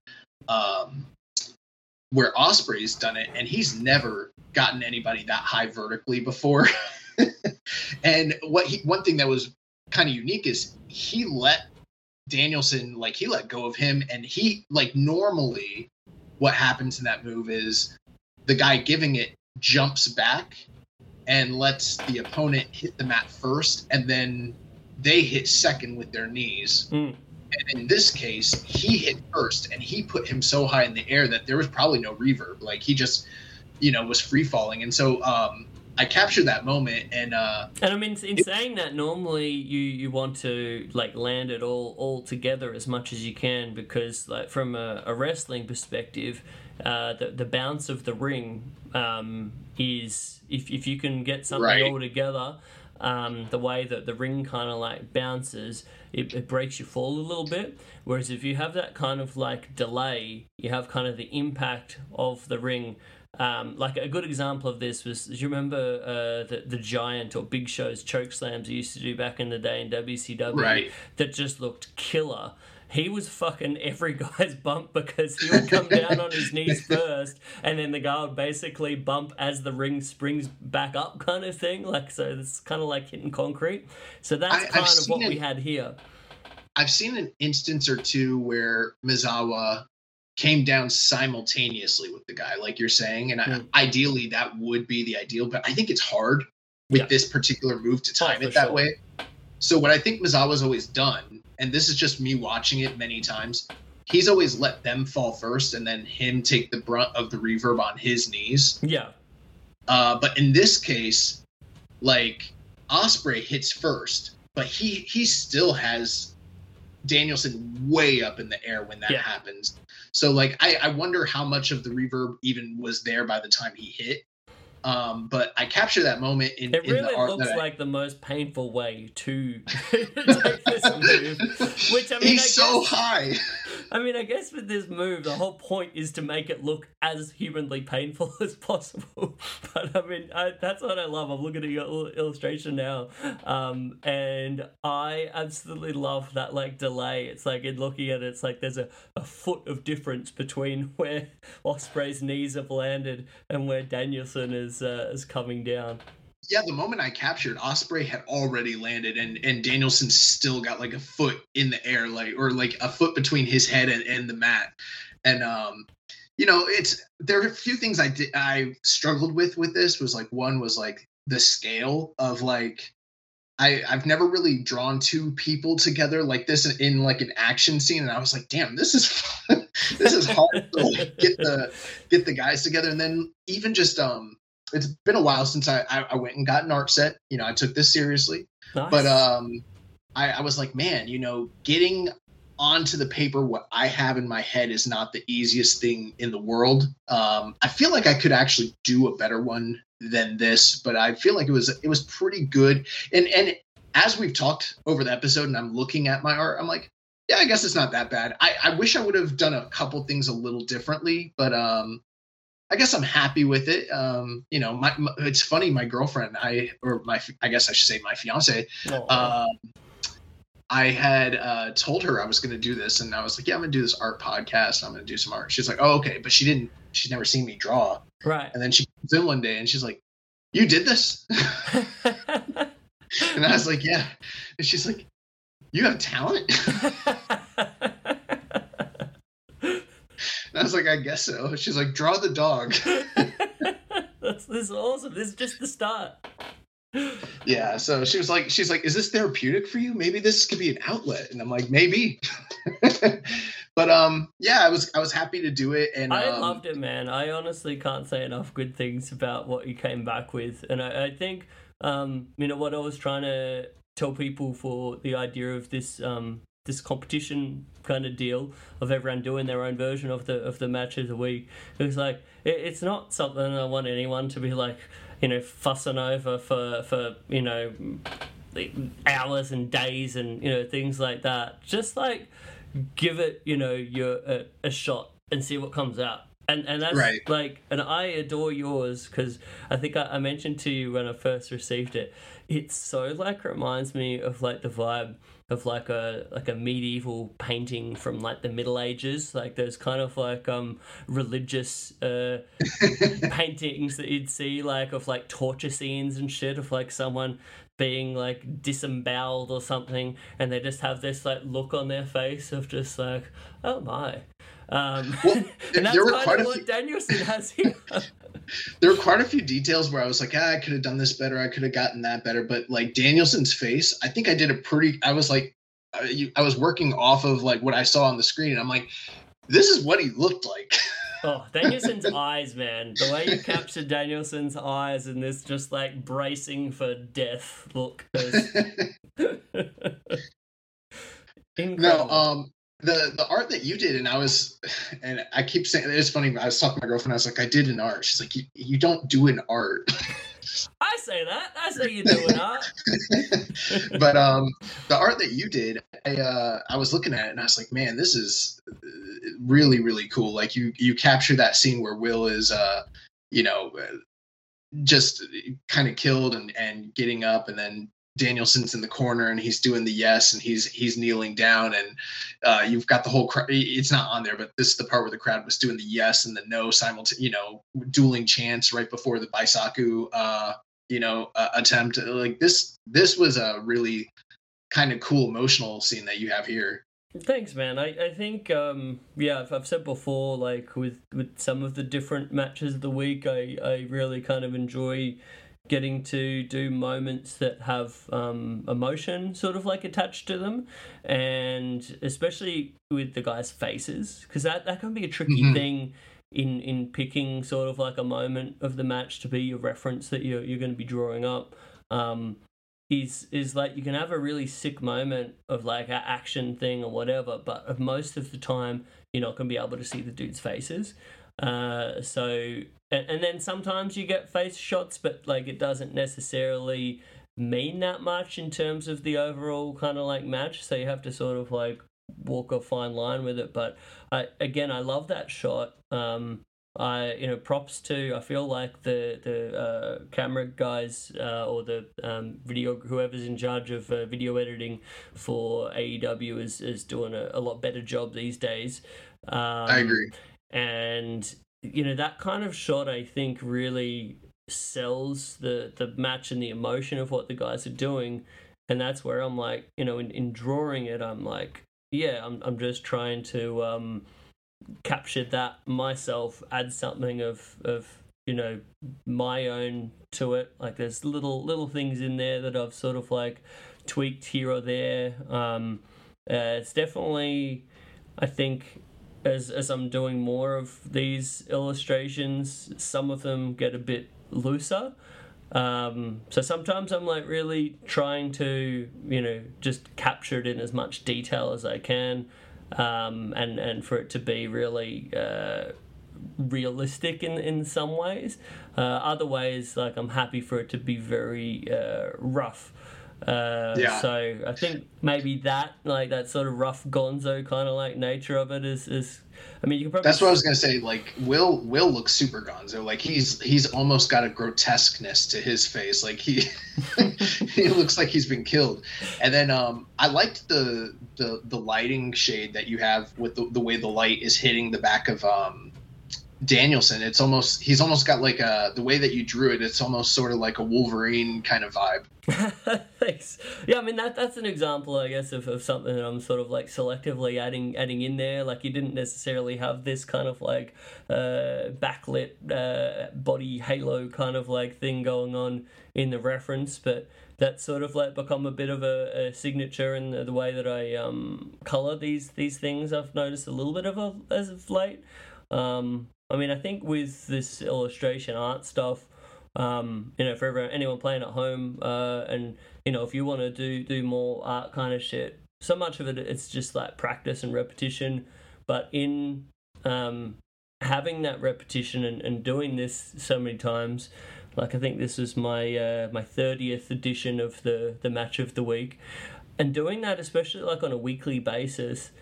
Ospreay's done it, and he's never gotten anybody that high vertically before. And one thing that was kind of unique is he let Danielson, like, he let go of him, and he, like, normally what happens in that move is the guy giving it jumps back and lets the opponent hit the mat first, and then they hit second with their knees. And in this case, he hit first, and he put him so high in the air that there was probably no reverb. Like, he just, was free falling. And so I captured that moment. And I mean, in saying that, normally you want to like land it all together as much as you can, because like from a wrestling perspective, the bounce of the ring is if you can get something all together, the way that the ring kind of like bounces, it breaks your fall a little bit. Whereas if you have that kind of like delay, you have kind of the impact of the ring. Like a good example of this was, do you remember the Giant or Big Show's choke slams he used to do back in the day in WCW? That just looked killer. He was fucking every guy's bump, because he would come down on his knees first, and then the guy would basically bump as the ring springs back up, kind of thing. Like, so it's kind of like hitting concrete. So that's kind of what we had here. I've seen an instance or two where Misawa came down simultaneously with the guy, like you're saying, and ideally that would be the ideal, but I think it's hard with this particular move to time it that way. So what I think Misawa's always done, and this is just me watching it many times, he's always let them fall first and then him take the brunt of the reverb on his knees. But in this case, like, Ospreay hits first, but he still has Danielson way up in the air when that happens. So like I wonder how much of the reverb even was there by the time he hit. But I capture that moment in it really in the art. Looks like the most painful way to take this move. Which, I mean, he's so high. I mean, I guess with this move, the whole point is to make it look as humanly painful as possible. But I mean, that's what I love. I'm looking at your illustration now, and I absolutely love that like delay. It's like, in looking at it, it's like there's a foot of difference between where Ospreay's knees have landed and where Danielson is coming down. Yeah, the moment I captured, Ospreay had already landed, and Danielson still got like a foot in the air, or a foot between his head and the mat. And there are a few things I struggled with this. Was like, one was like the scale of like, I've never really drawn two people together like this in like an action scene, and I was like, damn, this is this is hard to like, get the guys together. And then even just it's been a while since I went and got an art set. I took this seriously. Nice. But I was like, man, getting onto the paper what I have in my head is not the easiest thing in the world. I feel like I could actually do a better one than this, but I feel like it was pretty good. And as we've talked over the episode and I'm looking at my art, I'm like, yeah, I guess it's not that bad. I wish I would have done a couple things a little differently, but I guess I'm happy with it. It's funny, my girlfriend, I guess I should say my fiance, I had told her I was going to do this, and I was like, yeah, I'm going to do this art podcast. I'm going to do some art. She's like, oh, okay. But she's never seen me draw. Right. And then she comes in one day and she's like, you did this? And I was like, yeah. And she's like, you have talent? And I was like, I guess so. She's like, draw the dog. This is awesome. This is just the start. Yeah, so she's like, is this therapeutic for you? Maybe this could be an outlet. And I'm like, maybe. But yeah, I was happy to do it, and I loved it, man. I honestly can't say enough good things about what you came back with, and I think what I was trying to tell people for the idea of this this competition kind of deal of everyone doing their own version of the match of the week. It was like it's not something I want anyone to be like, fussing over for hours and days and things like that. Just like give it a shot and see what comes out. And that's right. Like, and I adore yours because I think I mentioned to you when I first received it. It's so like reminds me of like the vibe of like a medieval painting from like the Middle Ages, like those kind of like religious paintings that you'd see like of like torture scenes and shit of like someone being like disemboweled or something, and they just have this like look on their face of just like, oh my. Well, and that's kind of what Danielson has here. There were quite a few details where I was like, I could have done this better. I could have gotten that better. But like Danielson's face, I think I did I was like, I was working off of like what I saw on the screen. And I'm like, this is what he looked like. Oh, Danielson's eyes, man. The way you captured Danielson's eyes and this just like bracing for death look. Incredible. No, the art that you did, and I keep saying, it's funny, I was talking to my girlfriend, I was like, I did an art. She's like, you don't do an art. I say that. I say you do an art. But the art that you did, I was looking at it and I was like, man, this is really, really cool. Like you capture that scene where Will is, just kind of killed and getting up, and then Danielson's in the corner and he's doing the yes and he's kneeling down, and you've got the whole crowd. It's not on there, but this is the part where the crowd was doing the yes and the no dueling chants right before the Baisaku attempt. Like this was a really kind of cool emotional scene that you have here. Thanks, man. I think I've said before, like with some of the different matches of the week, I really kind of enjoy getting to do moments that have emotion sort of like attached to them, and especially with the guys' faces, because that can be a tricky thing in picking sort of like a moment of the match to be your reference that you're going to be drawing up. Is like you can have a really sick moment of like an action thing or whatever, but most of the time you're not going to be able to see the dude's faces. And then sometimes you get face shots, but like it doesn't necessarily mean that much in terms of the overall kind of like match. So you have to sort of like walk a fine line with it. But I love that shot. Props to, I feel like the camera guys or the video, whoever's in charge of video editing for AEW is doing a lot better job these days. I agree. And that kind of shot, I think, really sells the match and the emotion of what the guys are doing. And that's where I'm like, in drawing it, I'm like, yeah, I'm just trying to capture that myself, add something of my own to it. Like there's little things in there that I've sort of like tweaked here or there. It's definitely, I think, as I'm doing more of these illustrations, some of them get a bit looser, So sometimes I'm like really trying to, just capture it in as much detail as I can, and for it to be really realistic in some ways. Other ways, like I'm happy for it to be very rough. So I think maybe that sort of rough gonzo kind of like nature of it is I mean, you can probably. That's what I was gonna say. Like Will looks super gonzo. Like he's almost got a grotesqueness to his face. Like he he looks like he's been killed. And then I liked the lighting shade that you have with the way the light is hitting the back of Danielson. He's almost got like the way that you drew it. It's almost sort of like a Wolverine kind of vibe. Thanks. Yeah, I mean that's an example, I guess, of something that I'm sort of like selectively adding in there. Like you didn't necessarily have this kind of like backlit body halo kind of like thing going on in the reference, but that's sort of like become a bit of a signature in the way that I color these things. I've noticed a little bit as of late. I mean, I think with this illustration art stuff, for anyone playing at home, and if you want to do more art kind of shit, so much of it's just like practice and repetition. But in having that repetition and doing this so many times, like I think this was my my 30th edition of the match of the week, and doing that especially like on a weekly basis,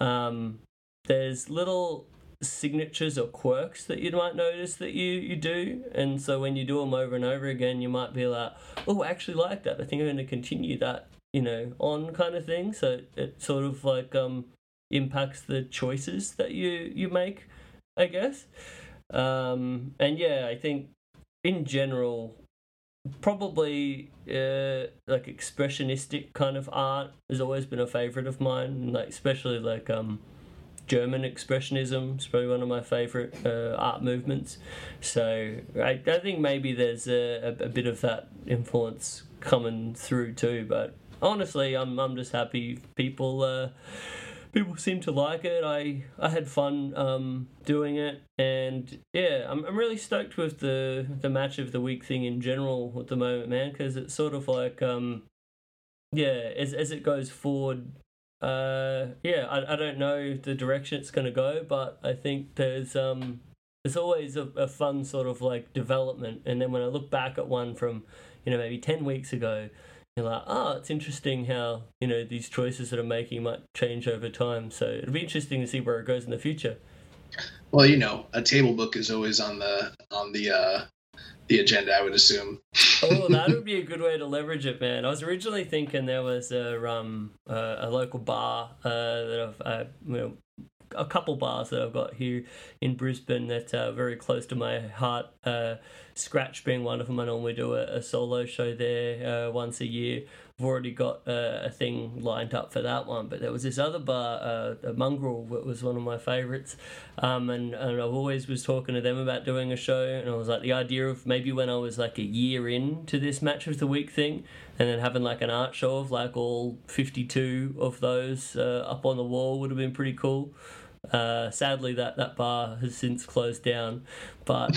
there's little signatures or quirks that you might notice that you do, and so when you do them over and over again, you might be like, oh, I actually like that, I think I'm going to continue that on kind of thing. So it sort of like impacts the choices that you make, I guess. And yeah, I think in general probably like expressionistic kind of art has always been a favorite of mine, like especially like German expressionism is probably one of my favorite art movements. So I think maybe there's a bit of that influence coming through too. But honestly, I'm just happy people seem to like it. I had fun doing it, and yeah, I'm really stoked with the match of the week thing in general at the moment, man, because it's sort of like as it goes forward. I don't know the direction it's going to go, but I think there's always a fun sort of like development. And then when I look back at one from maybe 10 weeks ago, you're like, it's interesting how these choices that I'm making might change over time. So it'll be interesting to see where it goes in the future. Well, a table book is always on the agenda, I would assume. Oh, that would be a good way to leverage it, man. I was originally thinking there was a local bar that I've a couple bars that I've got here in Brisbane that are very close to my heart. Scratch being one of them. I normally do a solo show there once a year. I've already got a thing lined up for that one, but there was this other bar, a Mongrel, that was one of my favourites, and I've always was talking to them about doing a show, and I was like, the idea of maybe when I was like a year into this match of the week thing, and then having like an art show of like all 52 of those up on the wall would have been pretty cool. Sadly, that bar has since closed down, but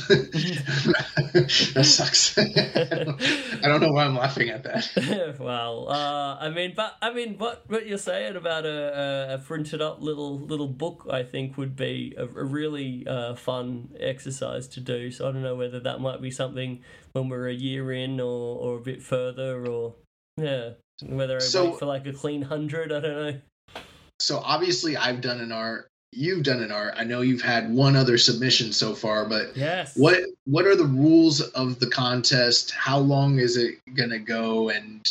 that sucks. I don't know why I'm laughing at that. Well, I mean, what you're saying about a printed up little book, I think would be a really fun exercise to do. So I don't know whether that might be something when we're a year in or a bit further, or whether I wait for like a clean 100. I don't know. So obviously, I've done an art. You've done an art. I know you've had one other submission so far, but yes. What are the rules of the contest? How long is it gonna go? And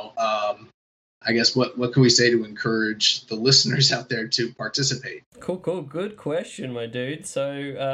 I guess what can we say to encourage the listeners out there to participate? Cool. Good question, my dude. So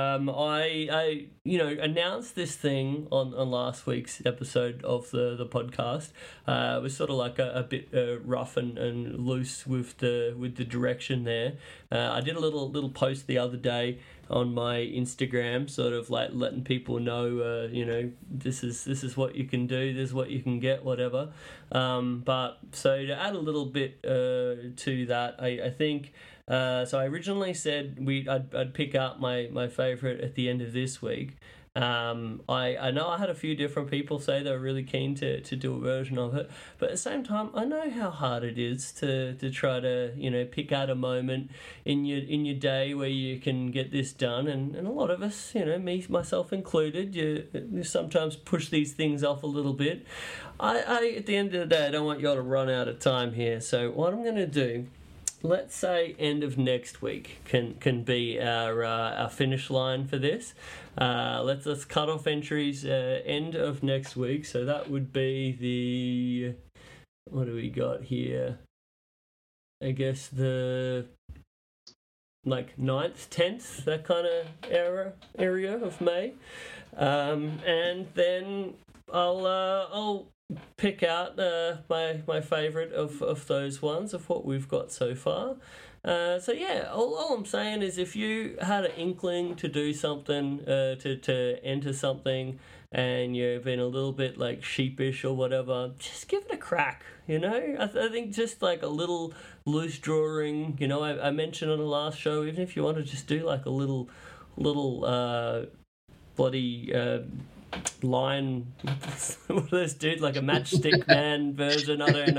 I announced this thing on last week's episode of the podcast. It was sort of like a bit rough and loose with the direction there. I did a little post the other day on my Instagram, sort of like letting people know, this is what you can do, this is what you can get, whatever. But so to add a little bit to that, I think. So I originally said I'd pick out my favourite at the end of this week, I know I had a few different people say they were really keen to do a version of it, but at the same time, I know how hard it is to try to, you know, pick out a moment in your day where you can get this done, and a lot of us, you know, myself included, you sometimes push these things off a little bit. I at the end of the day, I don't want y'all to run out of time here, so what I'm going to do, let's say end of next week can be our finish line for this. Let's cut off entries end of next week. So that would be what do we got here? I guess the 9th, 10th, that kind of area of May. And then I'll pick out my favourite of those ones of what we've got so far. So yeah, all I'm saying is if you had an inkling to do something, to enter something, and you've been a little bit sheepish or whatever, just give it a crack. You know, I think just a little loose drawing. You know, I mentioned on the last show, even if you want to just do a little bloody line, what are those dudes, a Matchstick Man version, I don't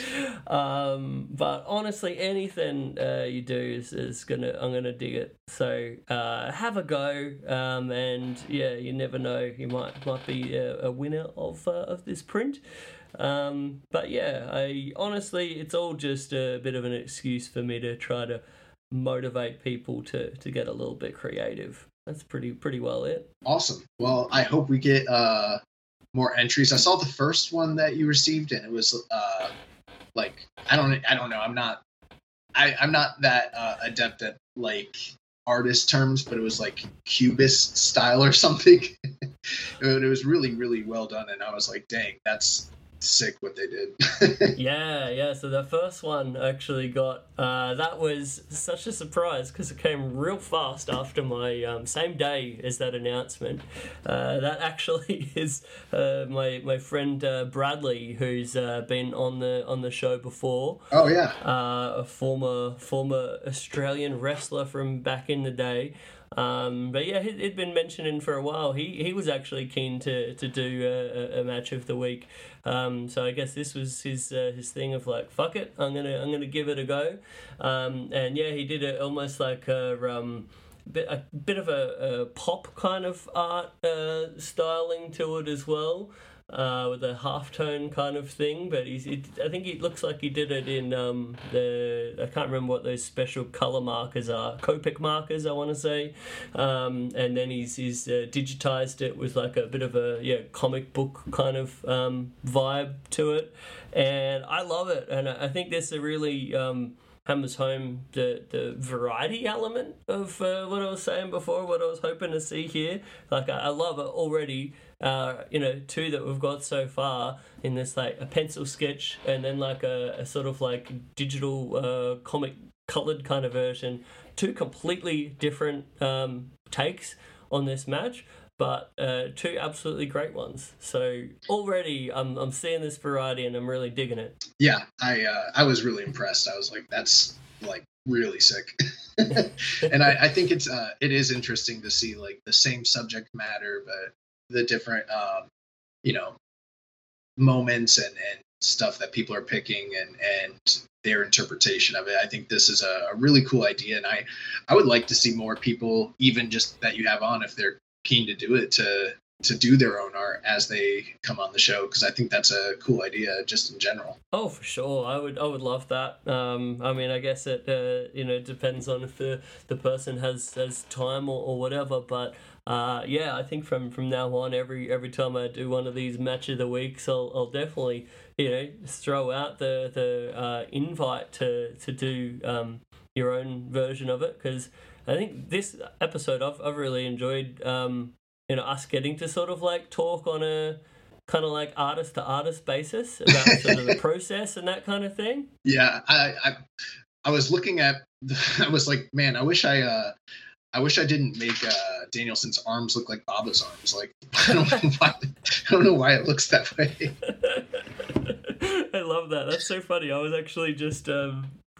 know, but honestly anything you do is I'm gonna dig it. So have a go, and yeah, you never know, you might be a winner of this print. But yeah, I honestly, it's all just a bit of an excuse for me to try to motivate people to get a little bit creative. That's pretty well it. Awesome. Well, I hope we get more entries. I saw the first one that you received, and it was I don't know. I'm not that adept at artist terms, but it was cubist style or something. It was really, really well done, and I was like, dang, that's sick what they did. yeah, so the first one actually got that was such a surprise because it came real fast after my same day as that announcement. That actually is my friend Bradley, who's been on the show before. Oh yeah. A former Australian wrestler from back in the day. But yeah, he'd been mentioning for a while. He was actually keen to do a match of the week. So I guess this was his thing of fuck it, I'm gonna give it a go. And yeah, he did it almost like a bit of a pop kind of art styling to it as well. With a halftone kind of thing, but I think it looks like he did it in I can't remember what those special color markers are, Copic markers I want to say, and then he's digitized it with a bit of a comic book kind of vibe to it, and I love it, and I think this is really hammers home the variety element of what I was saying before, what I was hoping to see here. I love it already. 2 that we've got so far in this, a pencil sketch and then a sort of digital comic colored kind of version. 2 completely different takes on this match, but 2 absolutely great ones. So already I'm seeing this variety and I'm really digging it. Yeah, I was really impressed. I was like, that's really sick. And I think it is interesting to see the same subject matter, but the different moments and stuff that people are picking and their interpretation of it. I think this is a really cool idea, and I would like to see more people, even just that you have on, if they're keen to do it, to do their own art as they come on the show, because I think that's a cool idea just in general. Oh, for sure. I would love that. I mean, I guess it depends on if the person has time or whatever, but yeah, I think from now on, every time I do one of these match of the weeks, I'll definitely throw out the invite to do your own version of it, because I think this episode I've really enjoyed us getting to sort of talk on a kind of artist to artist basis about sort of the process and that kind of thing. Yeah, I was looking at I was like, man, I wish I didn't make Danielson's arms look like Baba's arms. I don't know why it looks that way. I love that. That's so funny. I was actually just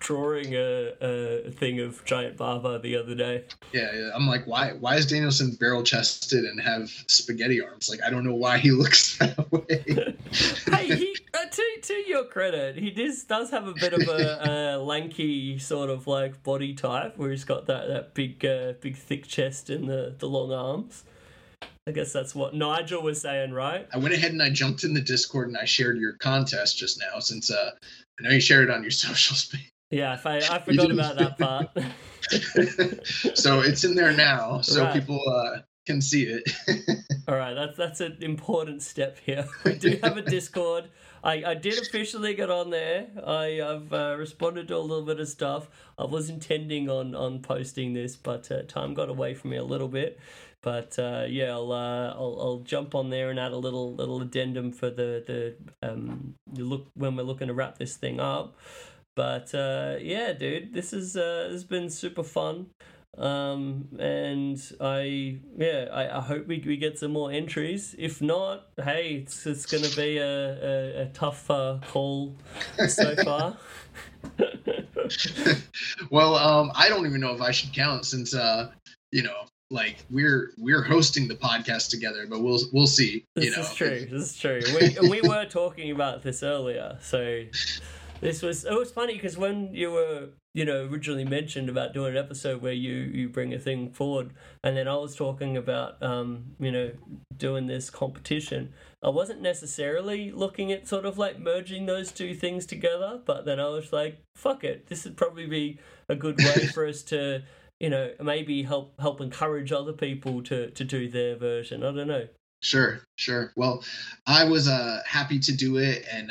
drawing a thing of Giant Baba the other day. Yeah, I'm like, why is Danielson barrel chested and have spaghetti arms? Like, I don't know why he looks that way. Hey, he to your credit, he does have a bit of a lanky sort of like body type where he's got that big thick chest and the long arms. I guess that's what Nigel was saying, right? I went ahead and I jumped in the Discord and I shared your contest just now, since I know you shared it on your social space. Yeah, I forgot about that part. So it's in there now, so Right. people can see it. All right, that's an important step here. We do have a Discord. I did officially get on there. I've responded to a little bit of stuff. I was intending on posting this, but time got away from me a little bit. But yeah, I'll jump on there and add a little addendum for the look when we're looking to wrap this thing up. But yeah, dude, this has been super fun. And I hope we get some more entries. If not, hey, it's gonna be a tough call so far. Well, I don't even know if I should count, since like we're hosting the podcast together, but we'll see. This is true. We were talking about this earlier, so it was funny because when you were originally mentioned about doing an episode where you bring a thing forward, and then I was talking about doing this competition. I wasn't necessarily looking at sort of like merging those two things together, but then I was like, fuck it, this would probably be a good way for us to maybe help encourage other people to do their version. I don't know. Sure. Well, I was happy to do it, and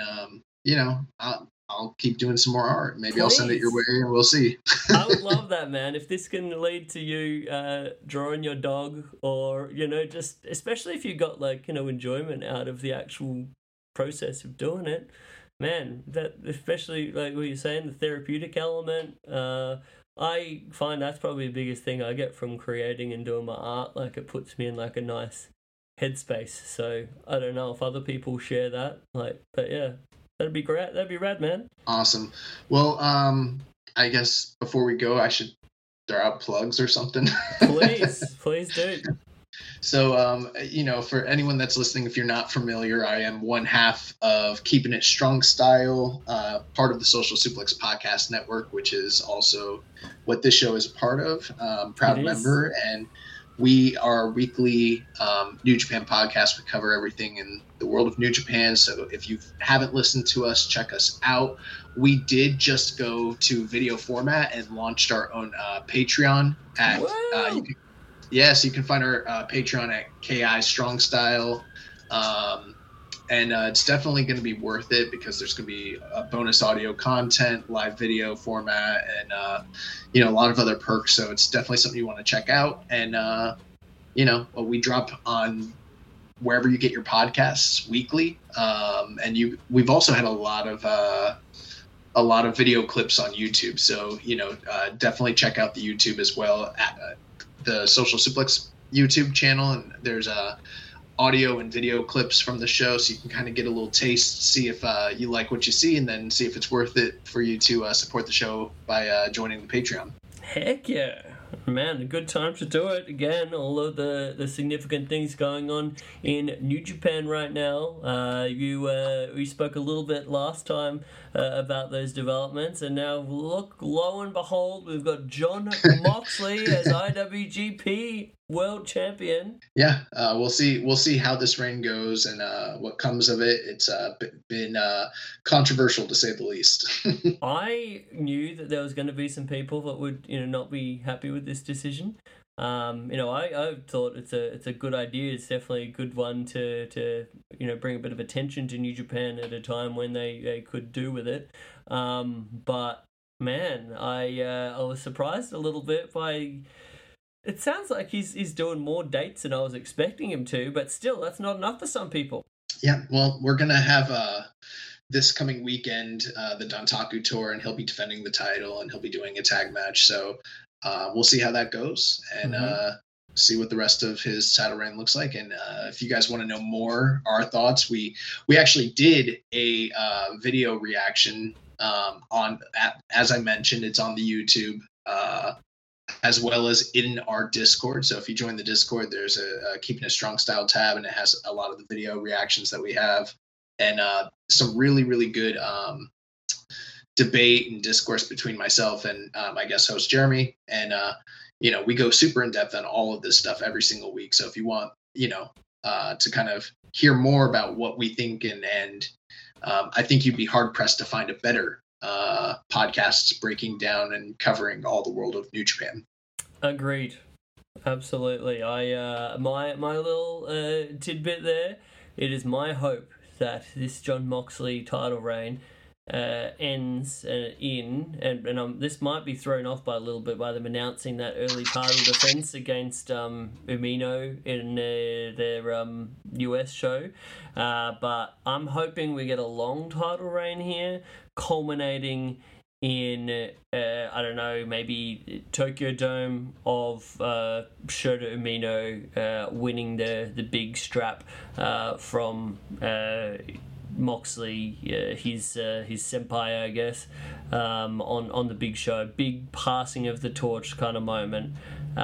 I'll keep doing some more art. Maybe I'll send it your way, and we'll see. I would love that, man. If this can lead to you drawing your dog, or just especially if you got enjoyment out of the actual process of doing it, man. That especially like what you're saying, the therapeutic element. I find that's probably the biggest thing I get from creating and doing my art. Like, it puts me in like a nice headspace. So I don't know if other people share that. But yeah, that'd be great. That'd be rad, man. Awesome. Well, I guess before we go, I should throw out plugs or something. Please do. So, for anyone that's listening, if you're not familiar, I am one half of Keeping It Strong Style, part of the Social Suplex Podcast Network, which is also what this show is a part of. Proud member, and we are a weekly New Japan podcast. We cover everything in the world of New Japan. So if you haven't listened to us, check us out. We did just go to video format and launched our own Patreon at Yes, you can find our Patreon at KI Strong Style. And it's definitely going to be worth it, because there's going to be bonus audio content, live video format, and, a lot of other perks. So it's definitely something you want to check out. And, we drop on wherever you get your podcasts weekly. And we've also had a lot of video clips on YouTube. So, definitely check out the YouTube as well, at the Social Suplex YouTube channel, and there's audio and video clips from the show, so you can kind of get a little taste, see if you like what you see, and then see if it's worth it for you to support the show by joining the Patreon. Heck yeah, man, a good time to do it. Again, all of the significant things going on in New Japan right now. We spoke a little bit last time about those developments, and now look, lo and behold, we've got Jon Moxley as IWGP World Champion. Yeah, we'll see how this reign goes and what comes of it. It's been controversial, to say the least. I knew that there was going to be some people that would not be happy with this decision. I thought it's a good idea. It's definitely a good one to bring a bit of attention to New Japan at a time when they could do with it. But man, I was surprised a little bit by. It sounds like he's doing more dates than I was expecting him to, but still, that's not enough for some people. Yeah, well, we're gonna have this coming weekend the Dontaku tour, and he'll be defending the title, and he'll be doing a tag match. So we'll see how that goes, and see what the rest of his title reign looks like. And if you guys want to know more, our thoughts, we actually did a video reaction as I mentioned, it's on the YouTube, as well as in our Discord. So if you join the Discord, there's a Keeping It Strong Style tab, and it has a lot of the video reactions that we have, and some really, really good debate and discourse between myself and my guest host Jeremy. And we go super in depth on all of this stuff every single week. So if you want, to kind of hear more about what we think, and I think you'd be hard pressed to find a better podcast breaking down and covering all the world of New Japan. Agreed. Absolutely. I my little tidbit there. It is my hope that this Jon Moxley title reign ends this might be thrown off by a little bit by them announcing that early title defense against Umino in their US show, but I'm hoping we get a long title reign here, culminating in I don't know, maybe Tokyo Dome of Shota Umino winning the big strap from Moxley, his senpai, I guess, on the big show, big passing of the torch kind of moment,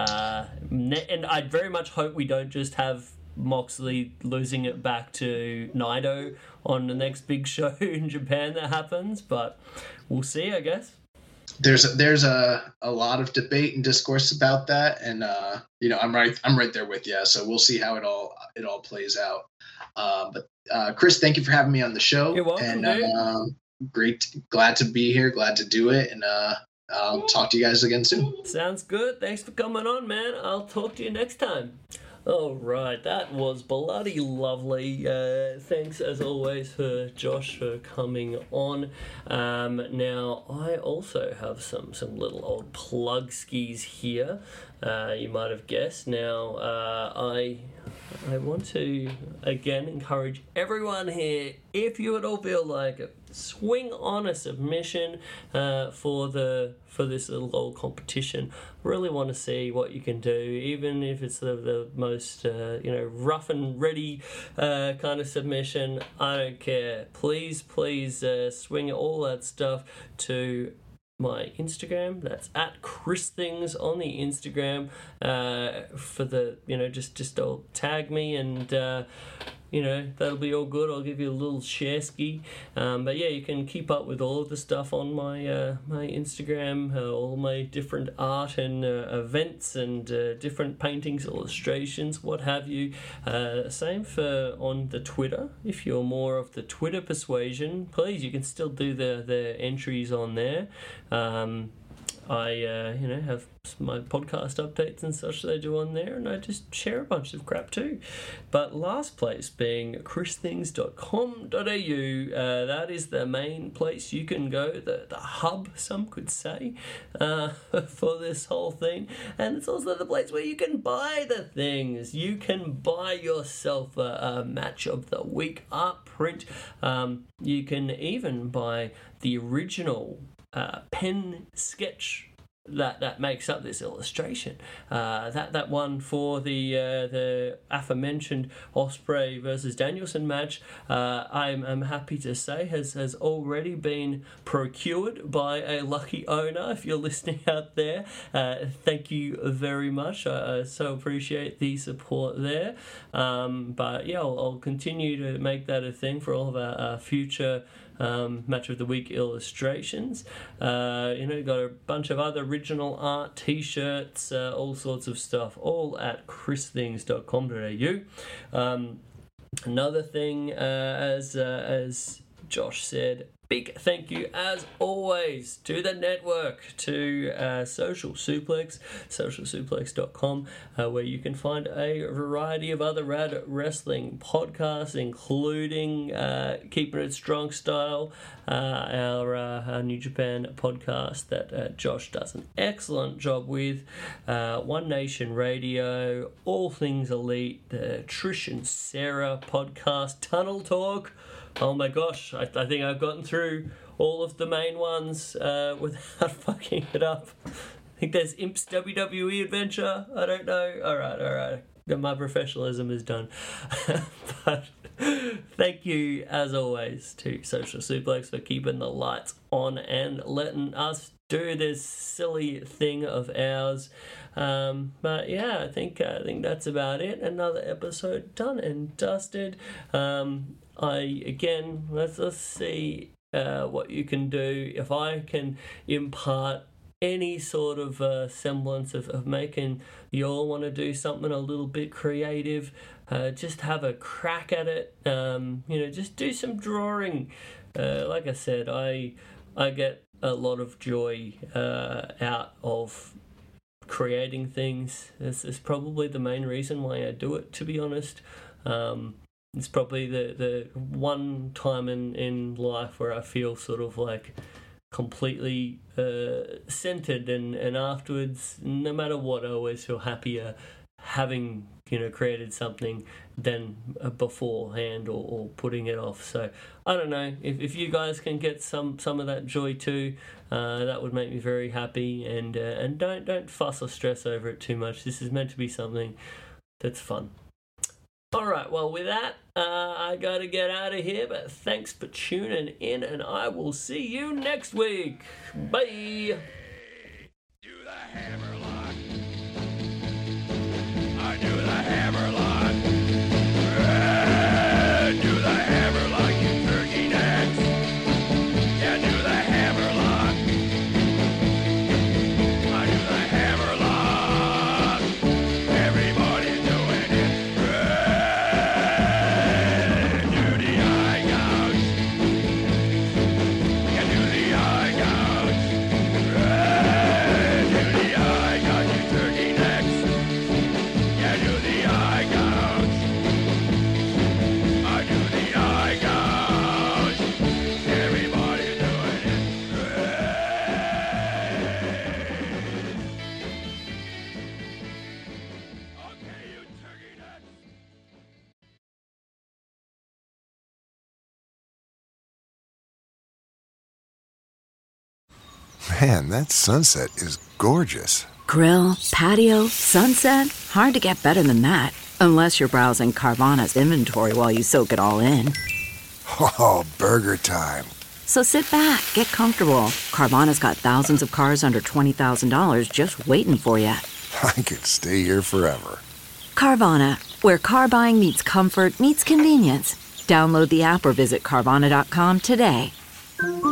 and I very much hope we don't just have Moxley losing it back to Naito on the next big show in Japan that happens, but we'll see, I guess. There's a lot of debate and discourse about that, and I'm right there with you. So we'll see how it all plays out. But Chris, thank you for having me on the show. You're welcome, and great, glad to be here, glad to do it, and I'll talk to you guys again soon. Sounds good. Thanks for coming on, man. I'll talk to you next time. All right, that was bloody lovely. Thanks as always for Josh for coming on. Now I also have some little old plug skis here. You might have guessed. Now I want to again encourage everyone here, if you at all feel like it, swing on a submission for this little old competition. Really want to see what you can do, even if it's the most rough and ready kind of submission. I don't care. Please swing all that stuff to my Instagram. That's at Chris Things on the Instagram. For the just tag me, and that'll be all good. I'll give you a little share ski. But yeah, you can keep up with all of the stuff on my my Instagram, all my different art and events and different paintings, illustrations, what have you. Same for on the Twitter. If you're more of the Twitter persuasion, please, you can still do the entries on there. I have my podcast updates and such that I do on there, and I just share a bunch of crap too. But last place being christhings.com.au. That is the main place you can go, the hub, some could say, for this whole thing. And it's also the place where you can buy the things. You can buy yourself a match of the week art print. You can even buy the original pen sketch that makes up this illustration. That one for the aforementioned Ospreay versus Danielson match, I'm happy to say has already been procured by a lucky owner. If you're listening out there, thank you very much. I so appreciate the support there. But yeah, I'll continue to make that a thing for all of our future match of the week illustrations. Got a bunch of other original art, t-shirts, all sorts of stuff, all at christhings.com.au. Another thing, as Josh said, big thank you, as always, to the network, to Social Suplex, socialsuplex.com, where you can find a variety of other rad wrestling podcasts, including Keeping It Strong Style, our New Japan podcast that Josh does an excellent job with, One Nation Radio, All Things Elite, the Trish and Sarah podcast, Tunnel Talk. Oh my gosh, I think I've gotten through all of the main ones without fucking it up. I think there's Imp's WWE Adventure. I don't know. All right. My professionalism is done. But Thank you, as always, to Social Suplex for keeping the lights on and letting us do this silly thing of ours. But yeah, I think that's about it. Another episode done and dusted. Let's see what you can do. If I can impart any sort of semblance of making you all want to do something a little bit creative, just have a crack at it. Just do some drawing. Like I said, I get a lot of joy out of creating things. This is probably the main reason why I do it, to be honest. It's probably the one time in life where I feel sort of like completely centered, and afterwards, no matter what, I always feel happier having created something than beforehand or putting it off. So I don't know if you guys can get some of that joy too. That would make me very happy. And don't fuss or stress over it too much. This is meant to be something that's fun. All right, well, with that, I got to get out of here, but thanks for tuning in, and I will see you next week. Bye. Do the hammerlock. I do the hammerlock. Do the hammerlock, you turkey necks. Yeah, do the hammerlock. I do the hammerlock. Everybody's doing it. Do the eye gouge. Yeah, do the eye gouge. Do the eye gouge, you turkey necks. Yeah, do the eye gouge. I do the eye gouge. Everybody's doing it. Okay, you turkey necks. Man, that sunset is gorgeous. Grill, patio, sunset. Hard to get better than that. Unless you're browsing Carvana's inventory while you soak it all in. Oh, burger time. So sit back, get comfortable. Carvana's got thousands of cars under $20,000 just waiting for you. I could stay here forever. Carvana, where car buying meets comfort, meets convenience. Download the app or visit Carvana.com today.